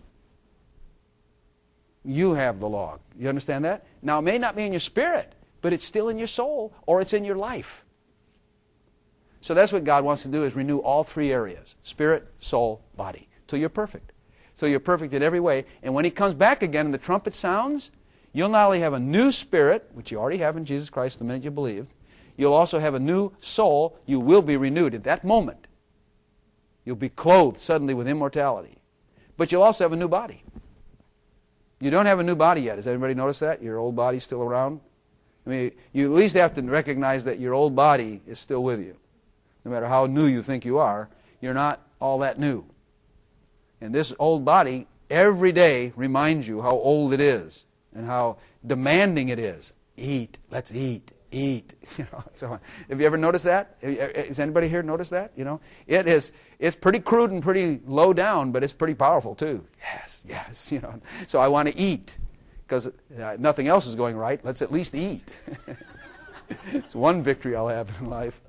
You have the log. You understand that? Now, it may not be in your spirit, but it's still in your soul, or it's in your life. So that's what God wants to do, is renew all three areas. Spirit, soul, body. Till you're perfect. Till you're perfect in every way. And when He comes back again and the trumpet sounds, you'll not only have a new spirit, which you already have in Jesus Christ the minute you believe, you'll also have a new soul. You will be renewed at that moment. You'll be clothed suddenly with immortality. But you'll also have a new body. You don't have a new body yet. Has anybody noticed that? Your old body's still around? I mean, you at least have to recognize that your old body is still with you. No matter how new you think you are, you're not all that new. And this old body, every day, reminds you how old it is and how demanding it is. Eat. Let's eat. Eat, you know, so on. Have you ever noticed that? Has anybody here noticed that? You know, it is. It's pretty crude and pretty low down, but it's pretty powerful too. Yes, yes, you know. So I want to eat because uh, nothing else is going right. Let's at least eat. It's one victory I'll have in life.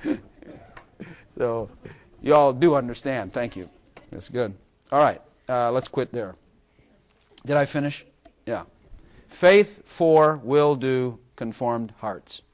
So you all do understand. Thank you. That's good. All right, uh, let's quit there. Did I finish? Yeah. Faith for will do conformed hearts.